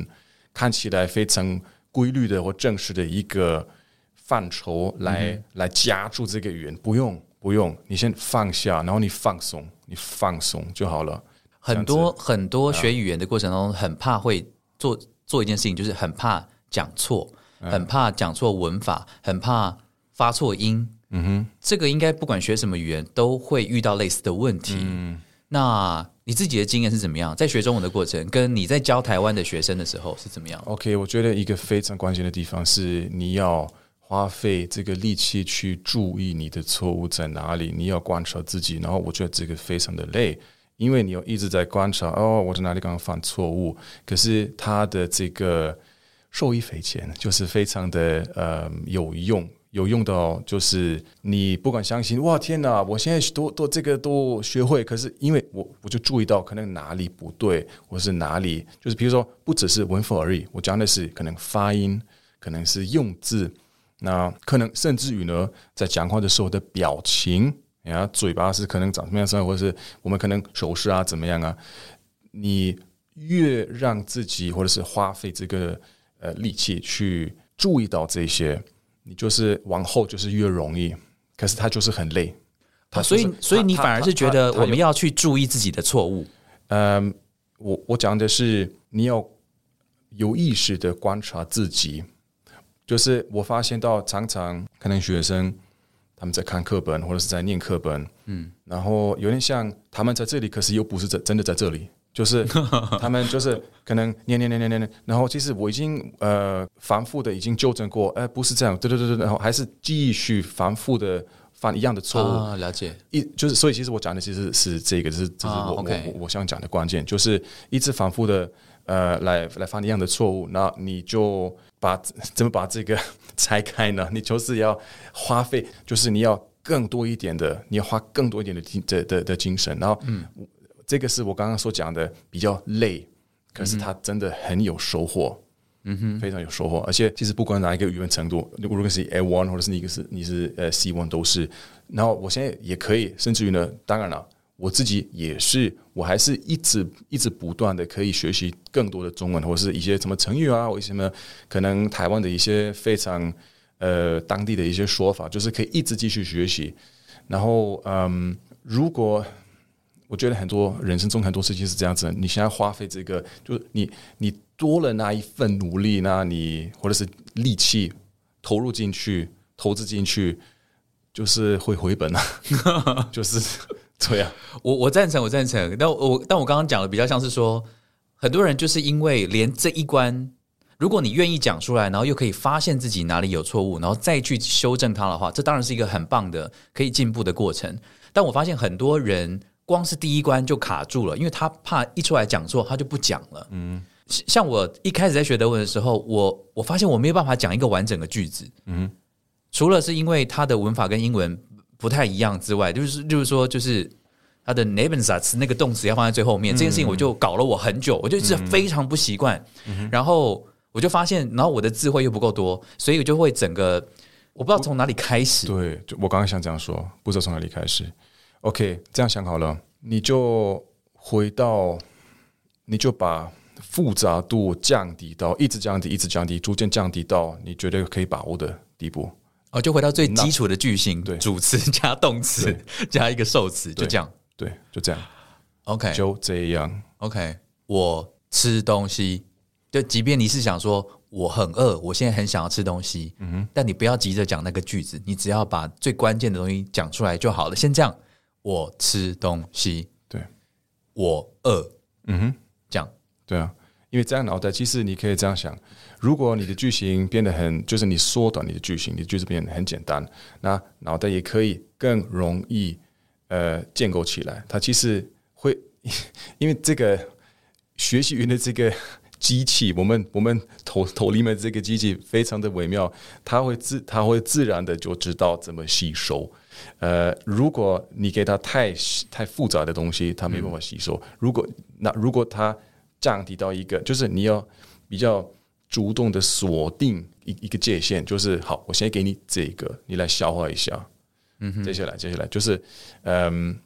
Speaker 2: 看起来非常规律的或正式的一个范畴来、嗯、来夹住这个语言，不用不用，你先放下，然后你放松，你放松就好了。
Speaker 1: 很多很多学语言的过程中，很怕会做做一件事情，就是很怕讲错，很怕讲错文法，很怕发错音。嗯哼，这个应该不管学什么语言都会遇到类似的问题。嗯，那你自己的经验是怎么样？在学中文的过程，跟你在教台湾的学生的时候是怎么样
Speaker 2: ？OK， 我觉得一个非常关键的地方是你要花费这个力气去注意你的错误在哪里，你要观察自己。然后我觉得这个非常的累，因为你要一直在观察，哦，我在哪里刚刚犯错误。可是他的这个受益匪浅，就是非常的呃有用。有用到就是你不敢相信，哇天哪，我现在都都这个都学会，可是因为我我就注意到可能哪里不对，或是哪里就是比如说不只是文法而已，我讲的是可能发音，可能是用字，那可能甚至于呢在讲话的时候的表情，呀嘴巴是可能长什么样，或者是我们可能手势啊怎么样啊，你越让自己或者是花费这个呃力气去注意到这些。你就是往后就是越容易，可是他就是很累，
Speaker 1: 啊、所以所以你反而是觉得我们要去注意自己的错误。
Speaker 2: 嗯，我我讲的是你要有意识的观察自己，就是我发现到常常可能学生他们在看课本或者是在念课本，嗯，然后有点像他们在这里，可是又不是真的在这里。就是他们就是可能念念念念念，然后其实我已经呃反复的已经纠正过，哎、呃，不是这样，对对对对，然后还是继续反复的犯一样的错误。
Speaker 1: 啊，了解。
Speaker 2: 一就是所以其实我讲的其实是这个，这是这是我、啊 okay、我我想讲的关键，就是一直反复的呃来来犯一样的错误，那你就把怎么把这个拆开呢？你就是要花费，就是你要更多一点的，你要花更多一点的的的的精神，然后嗯。这个是我刚刚所讲的比较累，可是它真的很有收获，嗯哼，非常有收获。而且其实不管哪一个语文程度，如果是 A 一 或者是你是你是呃 C 一 都是。然后我现在也可以，甚至于呢，当然了，我自己也是，我还是一直一直不断的可以学习更多的中文，或者是一些什么成语啊，或者什么可能台湾的一些非常呃当地的一些说法，就是可以一直继续学习。然后嗯，如果我觉得很多人生中很多事情是这样子，你现在花费这个，就是你你多了那一份努力，那你或者是力气投入进去、投资进去，就是会回本啊，就是对啊。
Speaker 1: 我我赞成，我赞成。但我但我刚刚讲的比较像是说，很多人就是因为连这一关，如果你愿意讲出来，然后又可以发现自己哪里有错误，然后再去修正它的话，这当然是一个很棒的可以进步的过程。但我发现很多人光是第一关就卡住了，因为他怕一出来讲错，他就不讲了。嗯，像我一开始在学德文的时候，我我发现我没有办法讲一个完整的句子。嗯，除了是因为它的文法跟英文不太一样之外，就是就是说，就是它的 Nebensatz 那个动词要放在最后面，嗯、这件事情我就搞了我很久，我就一直非常不习惯。嗯、然后我就发现，然后我的智慧又不够多，所以我就会整个我不知道从哪里开始。
Speaker 2: 对，就我刚刚想这样说，不知道从哪里开始。OK， 这样想好了，你就回到，你就把复杂度降低到一直降低，一直降低，逐渐降低到你觉得可以把握的地步。
Speaker 1: 哦，就回到最基础的句型，对，主词加动词加一个受词，就这样。
Speaker 2: 对，就这样。
Speaker 1: OK，
Speaker 2: 就这样。
Speaker 1: OK， 我吃东西，就即便你是想说我很饿，我现在很想要吃东西，嗯哼，但你不要急着讲那个句子，你只要把最关键的东西讲出来就好了。先这样。我吃东西，
Speaker 2: 对，
Speaker 1: 我饿，嗯哼，这样，
Speaker 2: 对啊，因为这样脑袋其实你可以这样想，如果你的句型变得很，就是你缩短你的句型，你的句子变得很简单，那脑袋也可以更容易呃建构起来。它其实会，因为这个学习语言的这个机器，我们我们头头里面这个机器非常的微妙，它会自它会自然的就知道怎么吸收。呃，如果你给它太太复杂的东西，它没办法吸收。嗯、如果那如果它降低到一个，就是你要比较主动的锁定一一个界限，就是好，我现在给你这个，你来消化一下。嗯哼，接下来接下来就是，嗯，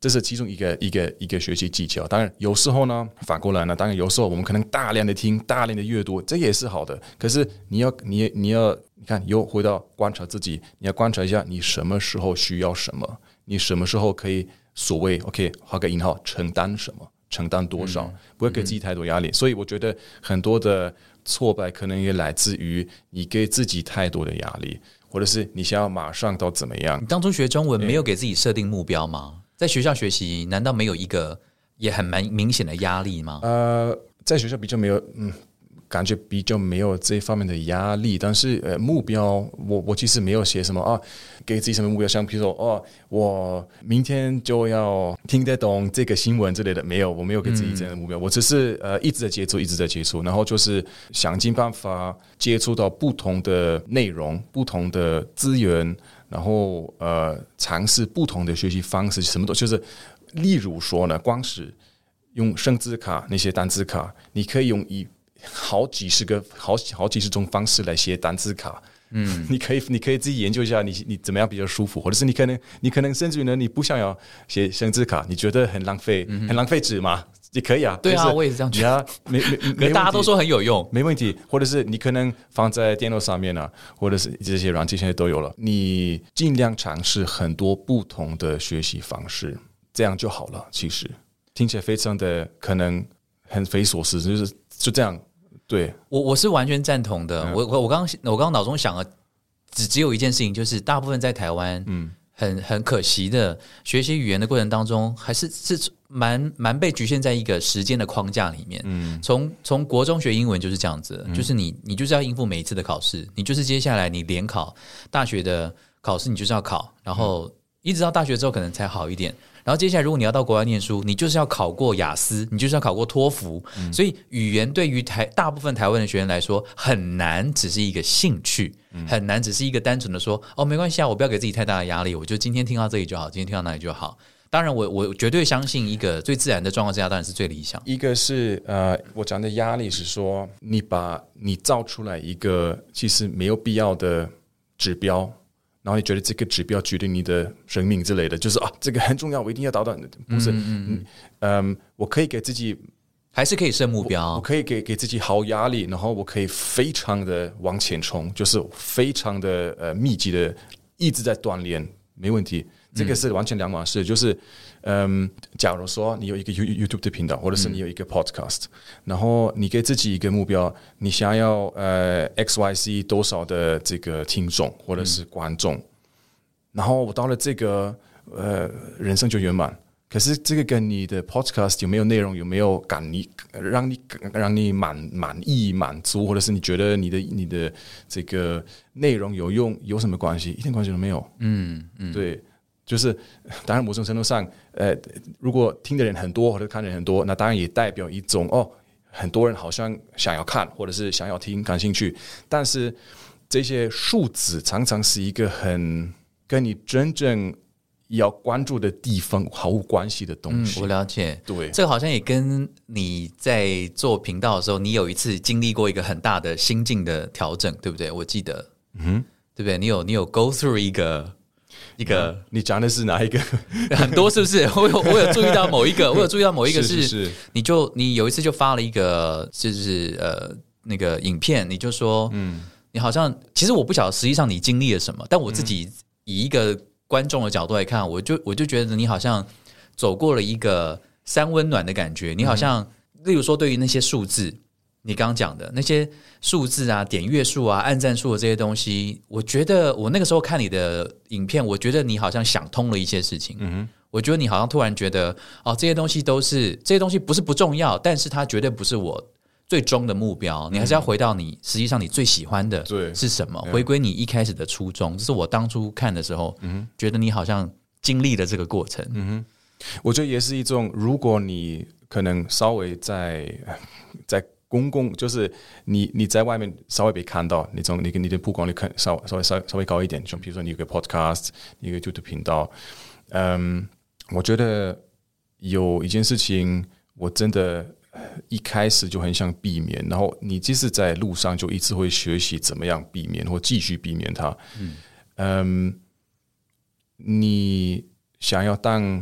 Speaker 2: 这是其中一个一个一个学习技巧。当然有时候呢，反过来呢，当然有时候我们可能大量的听，大量的阅读，这也是好的。可是你要你你要你看，又回到观察自己，你要观察一下你什么时候需要什么，你什么时候可以所谓 OK 画个引号承担什么，承担多少，不会给自己太多压力。所以我觉得很多的挫败可能也来自于你给自己太多的压力，或者是你想要马上到怎么样。
Speaker 1: 你当初学中文没有给自己设定目标吗？在学校学习难道没有一个也很蛮明显的压力吗？
Speaker 2: 呃，在学校比较没有，嗯，感觉比较没有这方面的压力。但是呃，目标我我其实没有写什么啊，给自己什么目标，像比如说哦，我明天就要听得懂这个新闻之类的，没有，我没有给自己这样的目标。嗯、我只是呃一直在接触，一直在接触，然后就是想尽办法接触到不同的内容、不同的资源。然后呃，尝试不同的学习方式，什么都就是，例如说呢，光是用生字卡那些单字卡，你可以用一好几十个、好好几十种方式来写单字卡。嗯，你可以你可以自己研究一下你，你你怎么样比较舒服，或者是你可能你可能甚至于呢，你不想要写生字卡，你觉得很浪费，嗯、很浪费纸吗？也可以啊，
Speaker 1: 对啊，我也是这样觉得。没没没，大家都说很有用，
Speaker 2: 没问题。或者是你可能放在电脑上面啊，或者是这些软件现在都有了，你尽量尝试很多不同的学习方式，这样就好了。其实听起来非常的可能很匪夷所思，就是就这样。对，
Speaker 1: 我我是完全赞同的。嗯、我我我刚我刚刚脑中想了，只只有一件事情，就是大部分在台湾，嗯。很很可惜的，学习语言的过程当中，还是是蛮蛮被局限在一个时间的框架里面。嗯，从从国中学英文就是这样子，嗯、就是你你就是要应付每一次的考试，你就是接下来你联考、大学的考试你就是要考，然后一直到大学之后可能才好一点。然后接下来如果你要到国外念书，你就是要考过雅思，你就是要考过托福。嗯、所以语言对于台大部分台湾的学生来说很难，只是一个兴趣。很难只是一个单纯的说哦没关系啊，我不要给自己太大的压力，我就今天听到这里就好，今天听到那里就好。当然我我绝对相信一个最自然的状况之下当然是最理想。
Speaker 2: 一个是呃，我讲的压力是说你把你造出来一个其实没有必要的指标，然后你觉得这个指标决定你的生命之类的，就是啊这个很重要，我一定要达到。不是，嗯嗯嗯，嗯，我可以给自己。
Speaker 1: 还是可以设目标，
Speaker 2: 我, 我可以给给自己好压力，然后我可以非常的往前冲，就是非常的呃密集的一直在锻炼，没问题。这个是完全两码事。就是嗯，假如说你有一个 YouTube 的频道，或者是你有一个 Podcast，、嗯、然后你给自己一个目标，你想要呃 X Y Z 多少的这个听众或者是观众，嗯、然后我到了这个呃人生就圆满。可是这个跟你的 podcast 有没有内容，有没有感你让你让你满满意满足，或者是你觉得你的你的这个内容有用，有什么关系？一点关系都没有。嗯嗯，对，就是当然某种程度上，呃，如果听的人很多或者看的人很多，那当然也代表一种哦，很多人好像想要看或者是想要听感兴趣，但是这些数字常常是一个很跟你真正要关注的地方毫无关系的东西。
Speaker 1: 嗯、我了解，
Speaker 2: 对，
Speaker 1: 这个好像也跟你在做频道的时候，你有一次经历过一个很大的心境的调整，对不对？我记得，嗯，对不对？你有你有 go through 一个一个，
Speaker 2: 嗯、你讲的是哪一个？
Speaker 1: 很多是不是？我有我有注意到某一个，我有注意到某一个是，
Speaker 2: 是是是
Speaker 1: 你就你有一次就发了一个，就是呃那个影片，你就说，嗯，你好像其实我不晓得实际上你经历了什么，但我自己以一个观众的角度来看，我就我就觉得你好像走过了一个三温暖的感觉。你好像，嗯、例如说，对于那些数字，你刚刚讲的那些数字啊、点阅数啊、按赞数的这些东西，我觉得我那个时候看你的影片，我觉得你好像想通了一些事情。嗯哼，我觉得你好像突然觉得，哦，这些东西都是这些东西不是不重要，但是它绝对不是我最终的目标，你还是要回到你实际上你最喜欢的是什么，回归你一开始的初衷。这是我当初看的时候，嗯、觉得你好像经历了这个过程。
Speaker 2: 嗯哼，我觉得也是一种，如果你可能稍微在在公共，就是你你在外面稍微被看到，你从你跟你的曝光率看稍稍微稍稍微高一点，就比如说你有个 podcast， 你有个 YouTube 频道，嗯，我觉得有一件事情我真的一开始就很想避免，然后你即使在路上就一直会学习怎么样避免或继续避免它。嗯，嗯，你想要当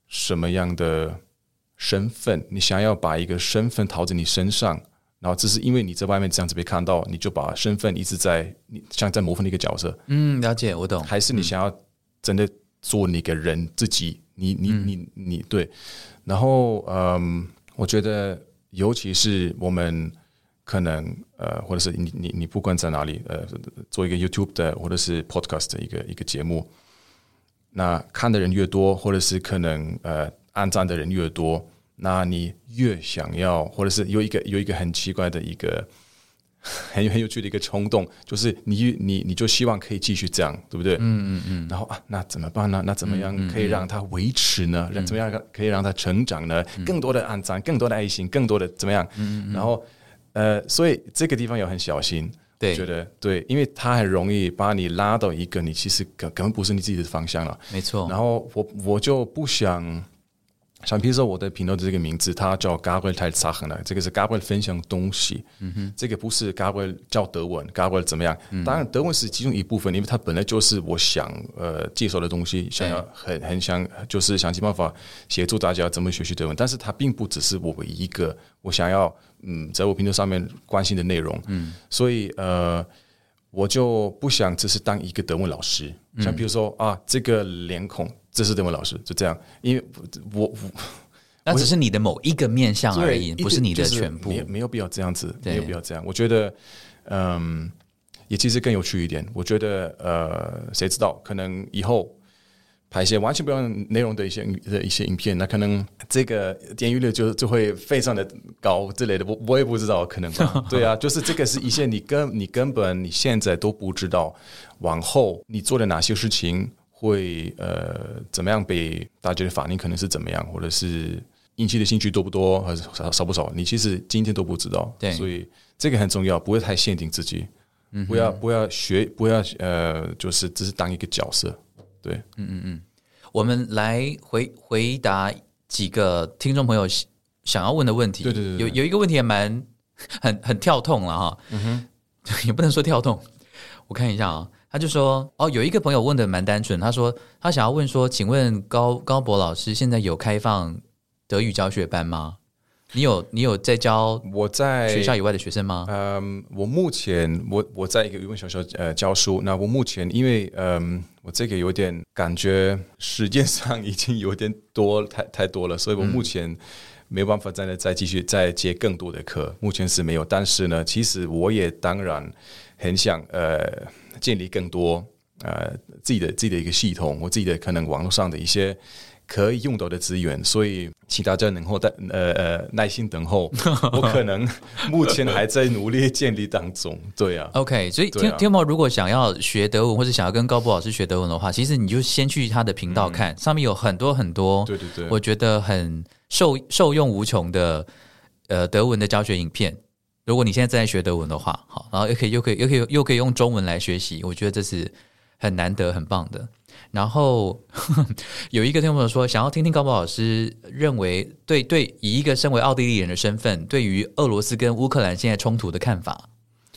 Speaker 2: 什么样的身份，你想要把一个身份套在你身上，然后只是因为你在外面这样子被看到，你就把身份一直在你像在模仿的一个角色。
Speaker 1: 嗯，了解，我懂。
Speaker 2: 还是你想要真的做那个人自己？你你你你对。然后嗯，我觉得尤其是我们可能呃，或者是你你你不管在哪里呃，做一个 YouTube 的或者是 Podcast 的一个一个节目。那看的人越多，或者是可能呃按赞的人越多，那你越想要，或者是有一个有一个很奇怪的一个很很有趣的一个冲动，就是你你你就希望可以继续这样，对不对？嗯嗯嗯。然后啊，那怎么办呢？那怎么样可以让它维持呢？嗯嗯，怎么样可以让它成长呢？嗯、更多的按赞，更多的爱心，更多的怎么样？嗯嗯，然后呃，所以这个地方要很小心。
Speaker 1: 对，
Speaker 2: 我觉得对，因为它很容易把你拉到一个你其实根根本不是你自己的方向了。
Speaker 1: 没错。
Speaker 2: 然后我我就不想，像比如说我的频道的这个名字，它叫 Gabriel teilt Sachen 呢，这个是 Gabriel 分享东西。嗯哼，这个不是 Gabriel 教德文 ，Gabriel 怎么样？嗯、当然德文是其中一部分，因为它本来就是我想呃介绍的东西，想要很很想就是想尽办法协助大家怎么学习德文，但是它并不只是我一个我想要。嗯，在我频道上面关心的内容，嗯，所以呃，我就不想只是当一个德文老师，嗯、像比如说啊，这个脸孔，这是德文老师，就这样，因为我我
Speaker 1: 那只是你的某一个面向而已，不是你的全部，
Speaker 2: 没没有必要这样子，没有必要这样。我觉得，嗯，也其实更有趣一点。我觉得，呃，谁知道，可能以后。拍一些完全不一样内容的一些的一些影片，那可能这个点阅率就就会非常的高之类的，我我也不知道，可能吧。对啊，就是这个是一些你根你根本你现在都不知道，往后你做的哪些事情会呃怎么样被大家的反应可能是怎么样，或者是引起的兴趣多不多，还是少不少，你其实今天都不知道。
Speaker 1: 对，
Speaker 2: 所以这个很重要，不会太限定自己，嗯、不要不要学，不要呃，就是只是当一个角色。对，
Speaker 1: 嗯嗯嗯，我们来回回答几个听众朋友想要问的问题。
Speaker 2: 对对 对, 对，
Speaker 1: 有有一个问题也蛮很很跳痛了哈，嗯哼，也不能说跳痛。我看一下啊，他就说哦，有一个朋友问的蛮单纯，他说他想要问说，请问高高博老师现在有开放德语教学班吗？你有你有在教
Speaker 2: 我在
Speaker 1: 学校以外的学生吗？
Speaker 2: 嗯，我目前我我在一个语文学校呃教书。那我目前因为嗯我这个有点感觉时间上已经有点多太太多了，所以我目前没有办法再再继续再接更多的课，目前是没有。但是呢，其实我也当然很想呃建立更多呃自己的自己的一个系统，我自己的可能网络上的一些。可以用到的资源，所以请大家能够呃呃耐心等候。我可能目前还在努力建立当中。对啊
Speaker 1: ，OK， 所以天天猫如果想要学德文或者想要跟高博老师学德文的话，其实你就先去他的频道看，嗯、上面有很多很多，
Speaker 2: 对对对，
Speaker 1: 我觉得很受受用无穷的呃德文的教学影片。如果你现在正在学德文的话，好，然后又可以又可以又可以又可以用中文来学习，我觉得这是很难得很棒的。然后呵呵有一个听众朋友说，想要听听高博老师认为对对以一个身为奥地利人的身份，对于俄罗斯跟乌克兰现在冲突的看法。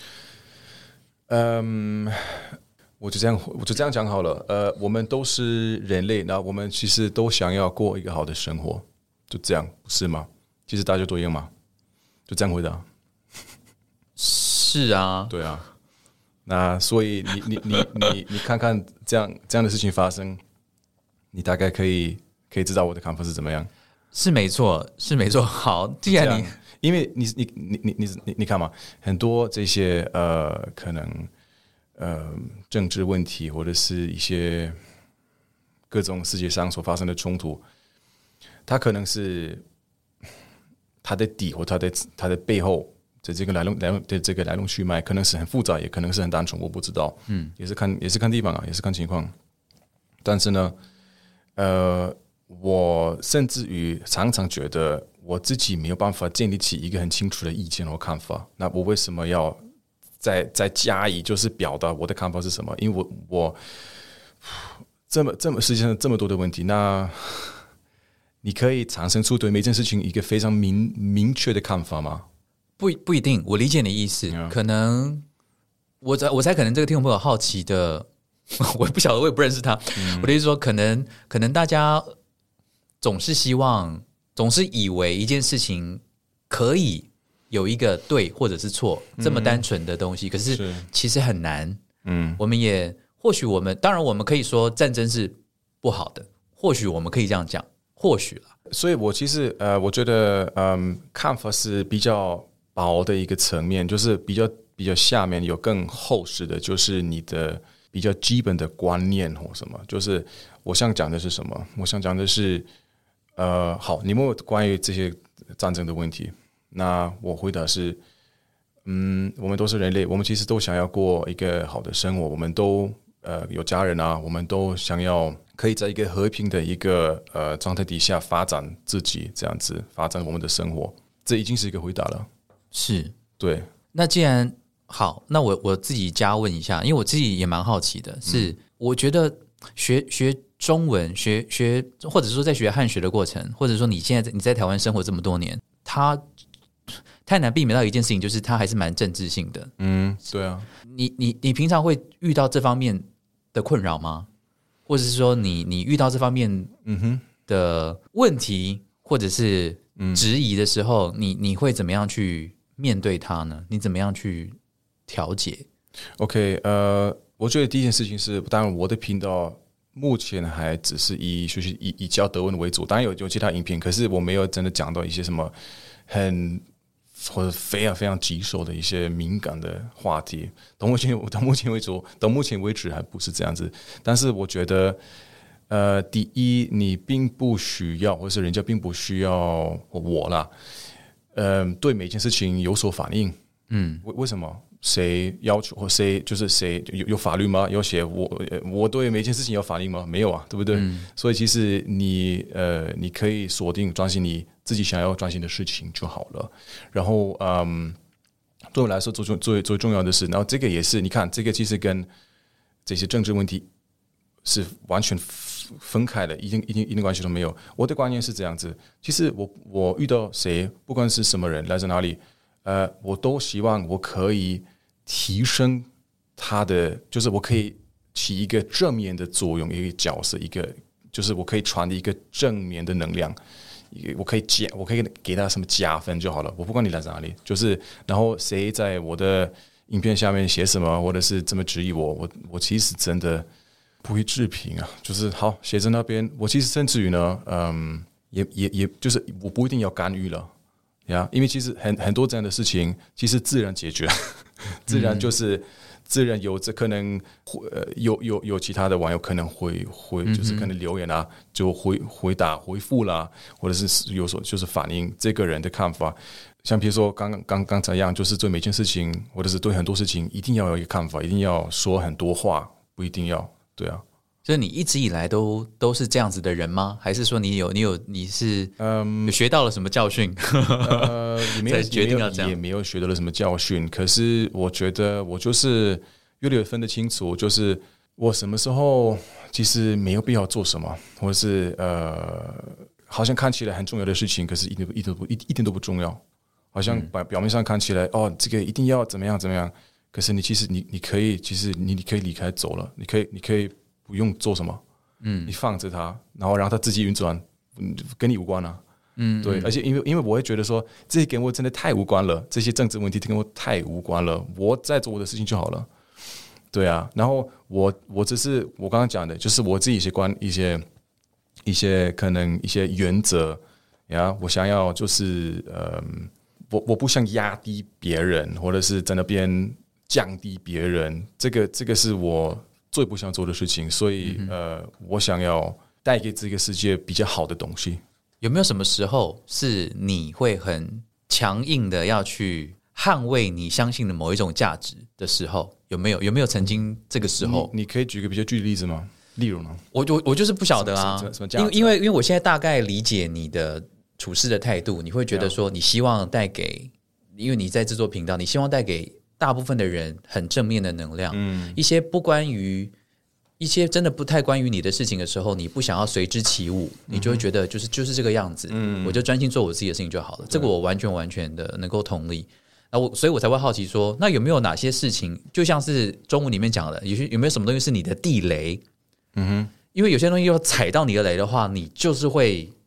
Speaker 2: 嗯，我就这样我就这样讲好了。呃，我们都是人类，那我们其实都想要过一个好的生活，就这样，不是吗？其实大家都一样嘛，就这样回答。
Speaker 1: 是啊，
Speaker 2: 对啊。那所以你你你你你看看这样这样的事情发生，你大概可以可以知道我的看法是怎么样。
Speaker 1: 是没错，是没错。好，既然你
Speaker 2: 因为你你你你你你你看嘛，很多这些呃可能呃政治问题或者是一些各种世界上所发生的冲突，它可能是它的底或它的它的背后。这这个来龙来龙的这个来龙去脉，可能是很复杂，也可能是很单纯，我不知道。嗯，也是看也是看地方啊，也是看情况。但是呢，呃，我甚至于常常觉得我自己没有办法建立起一个很清楚的意见和看法。那我为什么要再再加以就是表达我的看法是什么？因为我我这么这么世界上这么多的问题，那你可以产生出对每件事情一个非常明明确的看法吗？
Speaker 1: 不不一定，我理解你的意思。Yeah. 可能我猜我猜，可能这个听众朋友好奇的，我也不晓得，我也不认识他。嗯、我的意思说，可能可能大家总是希望，总是以为一件事情可以有一个对或者是错，这么单纯的东西，嗯、可是其实很难。嗯，我们也或许我们当然我们可以说战争是不好的，或许我们可以这样讲，或许啦。
Speaker 2: 所以我其实呃，我觉得嗯，看法是比较薄的一个层面，就是比较比较下面有更厚实的，就是你的比较基本的观念或什么。就是我想讲的是什么？我想讲的是，呃，好，你问我关于这些战争的问题，那我回答是，嗯，我们都是人类，我们其实都想要过一个好的生活，我们都呃有家人啊，我们都想要可以在一个和平的一个呃状态底下发展自己，这样子发展我们的生活，这已经是一个回答了。
Speaker 1: 是，
Speaker 2: 对。
Speaker 1: 那既然好，那我我自己加问一下，因为我自己也蛮好奇的，是、嗯、我觉得学学中文，学学或者说在学汉学的过程，或者说你现在你在台湾生活这么多年，它太难避免到一件事情，就是它还是蛮政治性的。
Speaker 2: 嗯，对啊。
Speaker 1: 你你你平常会遇到这方面的困扰吗？或者是说你你遇到这方面的问题，或者是质疑的时候，你你会怎么样去面对它呢？你怎么样去调节
Speaker 2: ？OK， 呃，我觉得第一件事情是，当然我的频道目前还只是以学习以以教德文为主，当然有有其他影片，可是我没有真的讲到一些什么很或者非常非常棘手的一些敏感的话题。到目前到目前为止，到目前为止还不是这样子。但是我觉得，呃，第一，你并不需要，或者是人家并不需要我啦，呃，对每件事情有所反应。嗯，为为什么？谁要求或谁就是谁有有法律吗？有写我我对每件事情有反应吗？没有啊，对不对？嗯、所以其实你呃，你可以锁定专心你自己想要专心的事情就好了。然后嗯，对我来说最最最重要的是，然后这个也是你看，这个其实跟这些政治问题是完全分开的，一定一定一点关系都没有。我的观念是这样子，其实我我遇到谁，不管是什么人来自哪里，呃，我都希望我可以提升他的，就是我可以起一个正面的作用，一个角色，一个就是我可以传递一个正面的能量，我可以加，我可以给他什么加分就好了。我不管你来自哪里，就是然后谁在我的影片下面写什么，或者是这么质疑我，我我其实真的不会置评啊。就是好写在那边，我其实甚至于呢，嗯，也也也就是我不一定要干预了。呀，因为其实很很多这样的事情，其实自然解决，自然就是、嗯、自然有这可能，呃，有有有其他的网友可能会会就是可能留言啊，就回回答回复啦，或者是有所就是反映这个人的看法。像比如说刚刚刚才一样，就是对每件事情或者是对很多事情，一定要有一个看法，一定要说很多话，不一定要对啊。
Speaker 1: 就是你一直以来都都是这样子的人吗？还是说你有你有你是嗯学到了什么教训？
Speaker 2: 呃，也没有决定要这样，也没有学到了什么教训。可是我觉得我就是越来越分得清楚，就是我什么时候其实没有必要做什么，或者是呃，好像看起来很重要的事情，可是一点一点都不一一点都不重要。好像表表面上看起来、嗯、哦，这个一定要怎么样怎么样，可是你其实你你可以，其实你你可以离开走了，你可以你可以。不用做什么，嗯，你放着它，然后让它自己运转，跟你无关啊，嗯，对，而且因为因为我会觉得说，这些跟我真的太无关了，这些政治问题跟我太无关了，我在做我的事情就好了，对啊，然后我我只是我刚刚讲的，就是我自己一些观一些一些可能一些原则呀，我想要就是呃，我我不想压低别人，或者是在那边降低别人，这个这个是我最不想做的事情，所以、嗯、呃，我想要带给这个世界比较好的东西。
Speaker 1: 有没有什么时候是你会很强硬的要去捍卫你相信的某一种价值的时候？有没有？有没有曾经这个时候？
Speaker 2: 你, 你可以举个比较具体的例子吗？例如呢？
Speaker 1: 我我我就是不晓得啊，
Speaker 2: 什么什么价值啊？
Speaker 1: 因为因为因为我现在大概理解你的处事的态度，你会觉得说，你希望带给，因为你在制作频道，你希望带给大部分的人很正面的能量，嗯，一些不关于一些真的不太关于你的事情的时候，你不想要随之起舞，你就会觉得就是就是这个样子，嗯，我就专心做我自己的事情就好了。这个我完全完全的能够同理。那我所以我才会好奇说，那有没有哪些事情，就像是中文里面讲的，有些有没有什么东西是你的地雷？嗯哼，因为有些东西要踩到你的雷的话，你就是会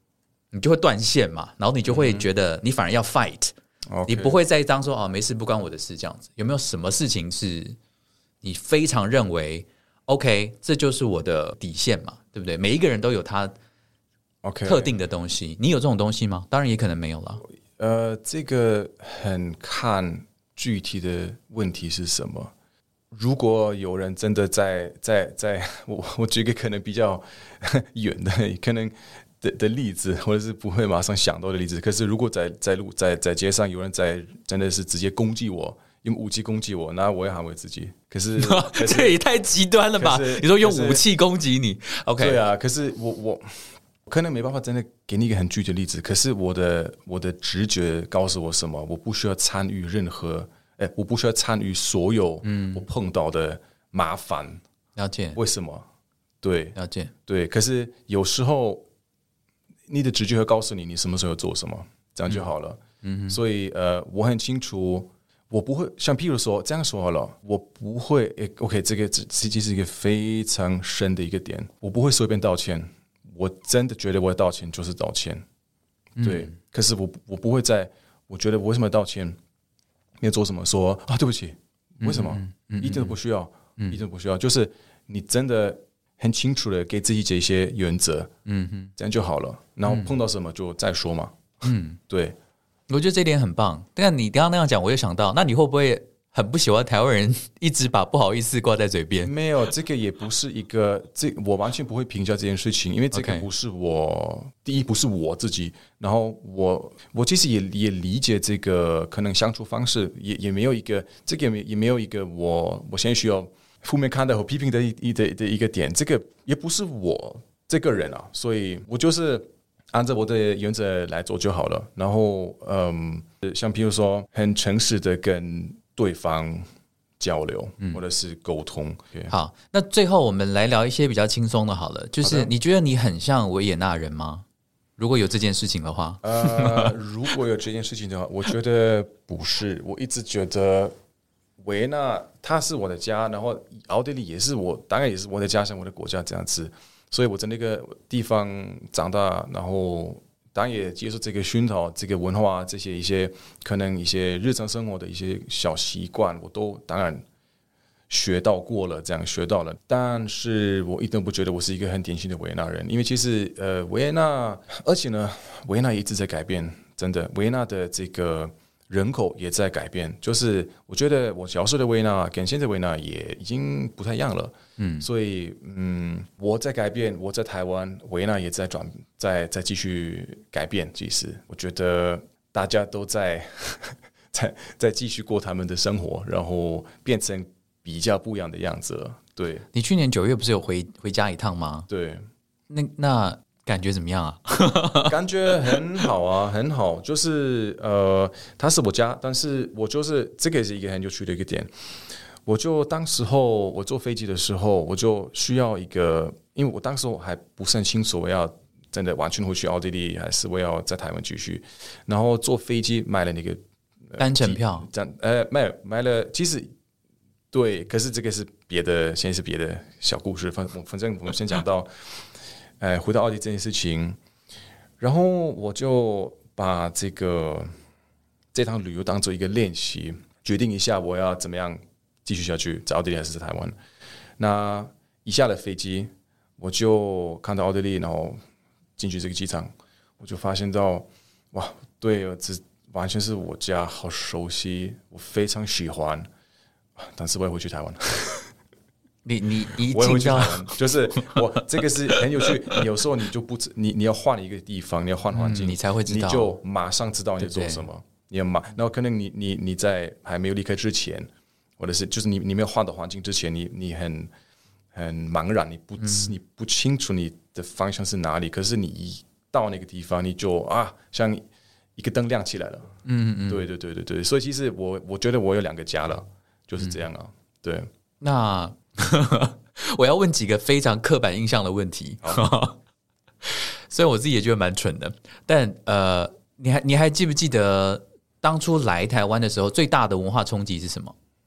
Speaker 1: 你就会断线嘛，然后你就会觉得你反而要 fight，、嗯、你不会再当说哦没事不关我的事这样子。有没有什么事情是你非常认为 OK 这就是我的底线嘛，对不对？每一个人都有他特定的东西， okay. 你有这种东西吗？当然也可能没有了。
Speaker 2: 呃，这个很看具体的问题是什么。如果有人真的在在在我我举个可能比较远的可能的的例子，或者是不会马上想到的例子，可是如果在在路在在街上有人在真的是直接攻击我，用武器攻击我，那我也捍卫自己。可是
Speaker 1: 这也太极端了吧？你说用武器攻击你 ，OK？
Speaker 2: 对啊，可是我我。可能没办法真的给你一个很具体的例子，可是我的我的直觉告诉我什么？我不需要参与任何，哎，我不需要参与所有我碰到的麻烦。
Speaker 1: 嗯、了解？
Speaker 2: 为什么？对，
Speaker 1: 了解。
Speaker 2: 对，可是有时候你的直觉会告诉你，你什么时候要做什么，这样就好了。嗯，所以呃，我很清楚，我不会像譬如说这样说好了，我不会。OK， 这个实际是一个非常深的一个点，我不会随便道歉。我真的觉得我要道歉就是道歉，对。嗯、可是我我不会在我觉得我为什么要道歉，你要做什么说啊对不起，为什么？嗯嗯嗯、一点都不需要，嗯、一点都不需要。就是你真的很清楚的给自己这些原则，嗯哼，这样就好了。然后碰到什么就再说嘛。嗯，对。
Speaker 1: 我觉得这点很棒。但你刚刚那样讲，我就想到，那你会不会很不喜欢台湾人一直把不好意思挂在嘴边？
Speaker 2: 没有，这个也不是一个，这我完全不会评价这件事情，因为这个不是我、okay. 第一不是我自己，然后我我其实也也理解这个可能相处方式，也也没有一个这个也没也没有一个我我现在需要负面看待和批评的一的的一个点，这个也不是我这个人啊，所以我就是按照我的原则来做就好了。然后嗯，像譬如说很诚实的跟对方交流或者是沟通、嗯。
Speaker 1: 好，那最后我们来聊一些比较轻松的好了，就是你觉得你很像维也纳人吗？如果有这件事情的话，
Speaker 2: 呃，如果有这件事情的话，我觉得不是。我一直觉得维也纳它是我的家，然后奥地利也是我，当然也是我的家乡，我的国家这样子。所以我在那个地方长大，然后当然也接受这个熏陶，这个文化，这些一些可能一些日常生活的一些小习惯，我都当然学到过了，这样学到了。但是我一点不觉得我是一个很典型的维也纳人，因为其实呃，维也纳，而且呢，维也纳一直在改变，真的，维也纳的这个人口也在改变。就是我觉得我小时候的维也纳跟现在维也纳也已经不太一样了。嗯，所以嗯，我在改变，我在台湾，维也纳也在转，在在继续改变。其实我觉得大家都在在在继续过他们的生活，然后变成比较不一样的样子了。对，
Speaker 1: 你去年九月不是有回回家一趟吗？
Speaker 2: 对，
Speaker 1: 那那感觉怎么样啊？
Speaker 2: 感觉很好啊，很好。就是呃，它是我家，但是我就是这个也是一个很有趣的一个点。我就当时候我坐飞机的时候，我就需要一个，因为我当时候还不是很清楚我要真的完全回去奥地利，还是我要在台湾继续。然后坐飞机买了那个、
Speaker 1: 呃、单程票，
Speaker 2: 呃，没有买了，其实对，可是这个是别的，现在是别的小故事。反反正我们先讲到，呃，回到奥地利这件事情，然后我就把这个这趟旅游当做一个练习，决定一下我要怎么样继续下去，在奥地利还是在台湾。那一下了飞机，我就看到奥地利，然后进去这个机场，我就发现到，哇，对，这完全是我家，好熟悉，我非常喜欢。但是我也会去台湾。
Speaker 1: 你你一
Speaker 2: 我也会去台湾，就是我这个是很有趣。你有时候你就不你你要换一个地方，你要换环境、
Speaker 1: 嗯，你才会知道，
Speaker 2: 你就马上知道你做什么。对对，你要马，然后可能你你你在还没有离开之前。或者是就是你你没有换到环境之前，你你很很茫然，你不、嗯、你不清楚你的方向是哪里。可是你一到那个地方，你就啊，像一个灯亮起来了。嗯嗯，对对对对对。所以其实我我觉得我有两个家了，就是这样啊。嗯、对。
Speaker 1: 那我要问几个非常刻板印象的问题，虽然我自己也觉得蛮蠢的，但呃，你还你还记不记得当初来台湾的时候最大的文化冲击是什么？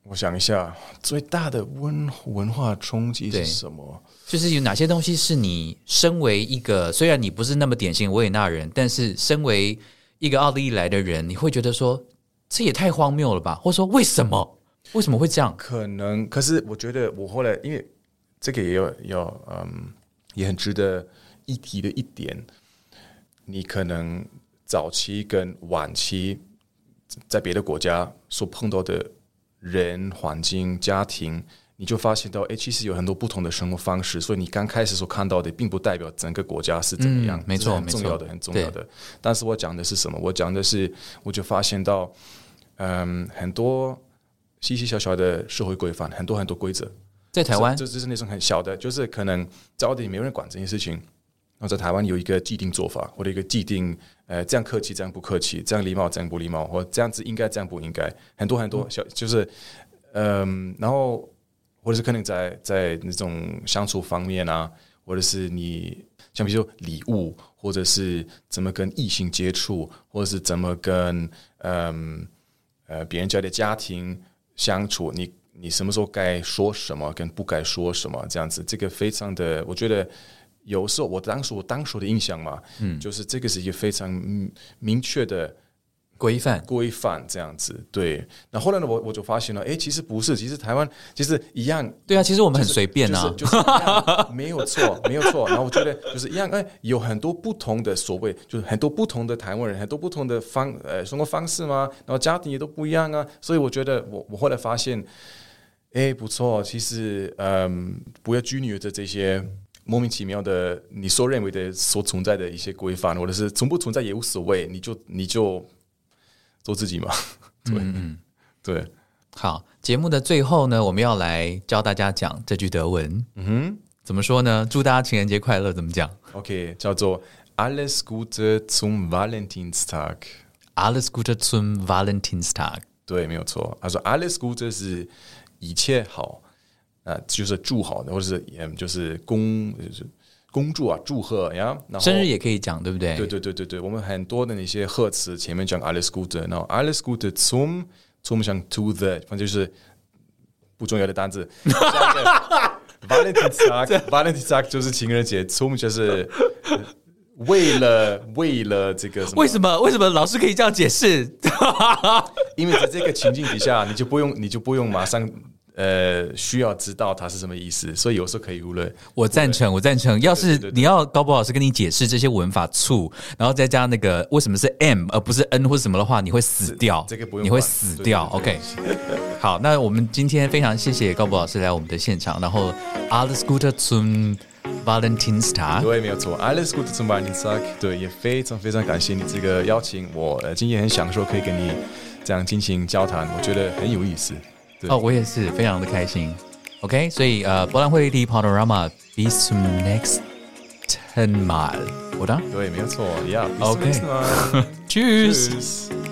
Speaker 2: 我想一下，最大的文文化冲击是什么？
Speaker 1: 就是有哪些东西是你身为一个，虽然你不是那么典型维也纳人，但是身为一个奥地利来的人，你会觉得说这也太荒谬了吧？或者说为什么？为什么会这样？
Speaker 2: 可能，可是我觉得我后来，因为这个也有有嗯，也很值得一提的一点，你可能早期跟晚期在别的国家所碰到的人、环境、家庭，你就发现到，哎，其实有很多不同的生活方式，所以你刚开始所看到的，并不代表整个国家是怎么样，
Speaker 1: 嗯、没错，
Speaker 2: 很重要的，很重要的。但是我讲的是什么？我讲的是，我就发现到，嗯，很多细细小小的社会规范，很多很多规则，
Speaker 1: 在台湾，
Speaker 2: 这就是那种很小的，就是可能在奥地利没有人管这件事情。然后在台湾有一个既定做法，或者一个既定，呃，这样客气，这样不客气，这样礼貌，这样不礼貌，或这样子应该，这样不应该，很多很多小，就是，嗯，然后或者是可能在在那种相处方面啊，或者是你像比如说礼物，或者是怎么跟异性接触，或者是怎么跟嗯呃别人家的家庭相处，你你什么时候该说什么，跟不该说什么，这样子，这个非常的，我觉得。有时候我当时我当时的印象嘛，嗯，就是这个是一个非常明确的
Speaker 1: 规范
Speaker 2: 规范这样子，对。那后来呢，我我就发现了，哎，其实不是，其实台湾其实一样，
Speaker 1: 对啊，其实我们很随便啊，
Speaker 2: 就是就是就是没有错，没有错。然后我觉得就是一样，哎，有很多不同的所谓，就是很多不同的台湾人，很多不同的方呃生活方式嘛，然后家庭也都不一样啊，所以我觉得我我后来发现，哎，不错，其实嗯，不要拘泥着这些。莫名其妙的，你所认为的所存在的一些规范，或者是存不存在也无所谓，你就你就做自己嘛。对，嗯、对。
Speaker 1: 好，节目的最后呢，我们要来教大家讲这句德文。嗯哼，怎么说呢？祝大家情人节快乐，怎么讲
Speaker 2: ？OK， 叫做 Alles Gute zum Valentinstag。Alles
Speaker 1: Gute zum Valentinstag。
Speaker 2: 对，没有错。他说 Alles Gute 是一切好。啊，就是祝好的，或者是嗯，就是恭，就是恭祝啊，祝贺呀。然后
Speaker 1: 生日也可以讲，对不对？
Speaker 2: 对对对对对，我们很多的那些贺词前面讲 alles Gute， 然后 alles Gute zum zum 像 to the， 反正就是不重要的单字。Valentinstag，Valentinstag 就是情人节 ，zum 就是为了为了这个什么？
Speaker 1: 为什么为什么老师可以这样解释？
Speaker 2: 因为在这个情境底下，你就不用你就不用马上。呃，需要知道它是什么意思，所以有时候可以忽略。
Speaker 1: 我赞成，我赞成。要是你要高博老师跟你解释这些文法处，然后再加那个为什么是 M 而不是 N 或者什么的话，你会死掉。
Speaker 2: 这个不用，
Speaker 1: 你会死掉。OK， 好，那我们今天非常谢谢高博老师来我们的现场，然后 Alles Gute zum Valentinstag。
Speaker 2: 对，没有错 ，Alles Gute zum Valentinstag。对，也非常非常感谢你这个邀请，我呃今天很享受可以跟你这样进行交谈，我觉得很有意思。
Speaker 1: 哦，我也是非常的开心。OK， 所以呃，博览会的 Panorama bis zum nächsten Mal， oder？
Speaker 2: 对，没有错，ja。
Speaker 1: OK，Tschüss。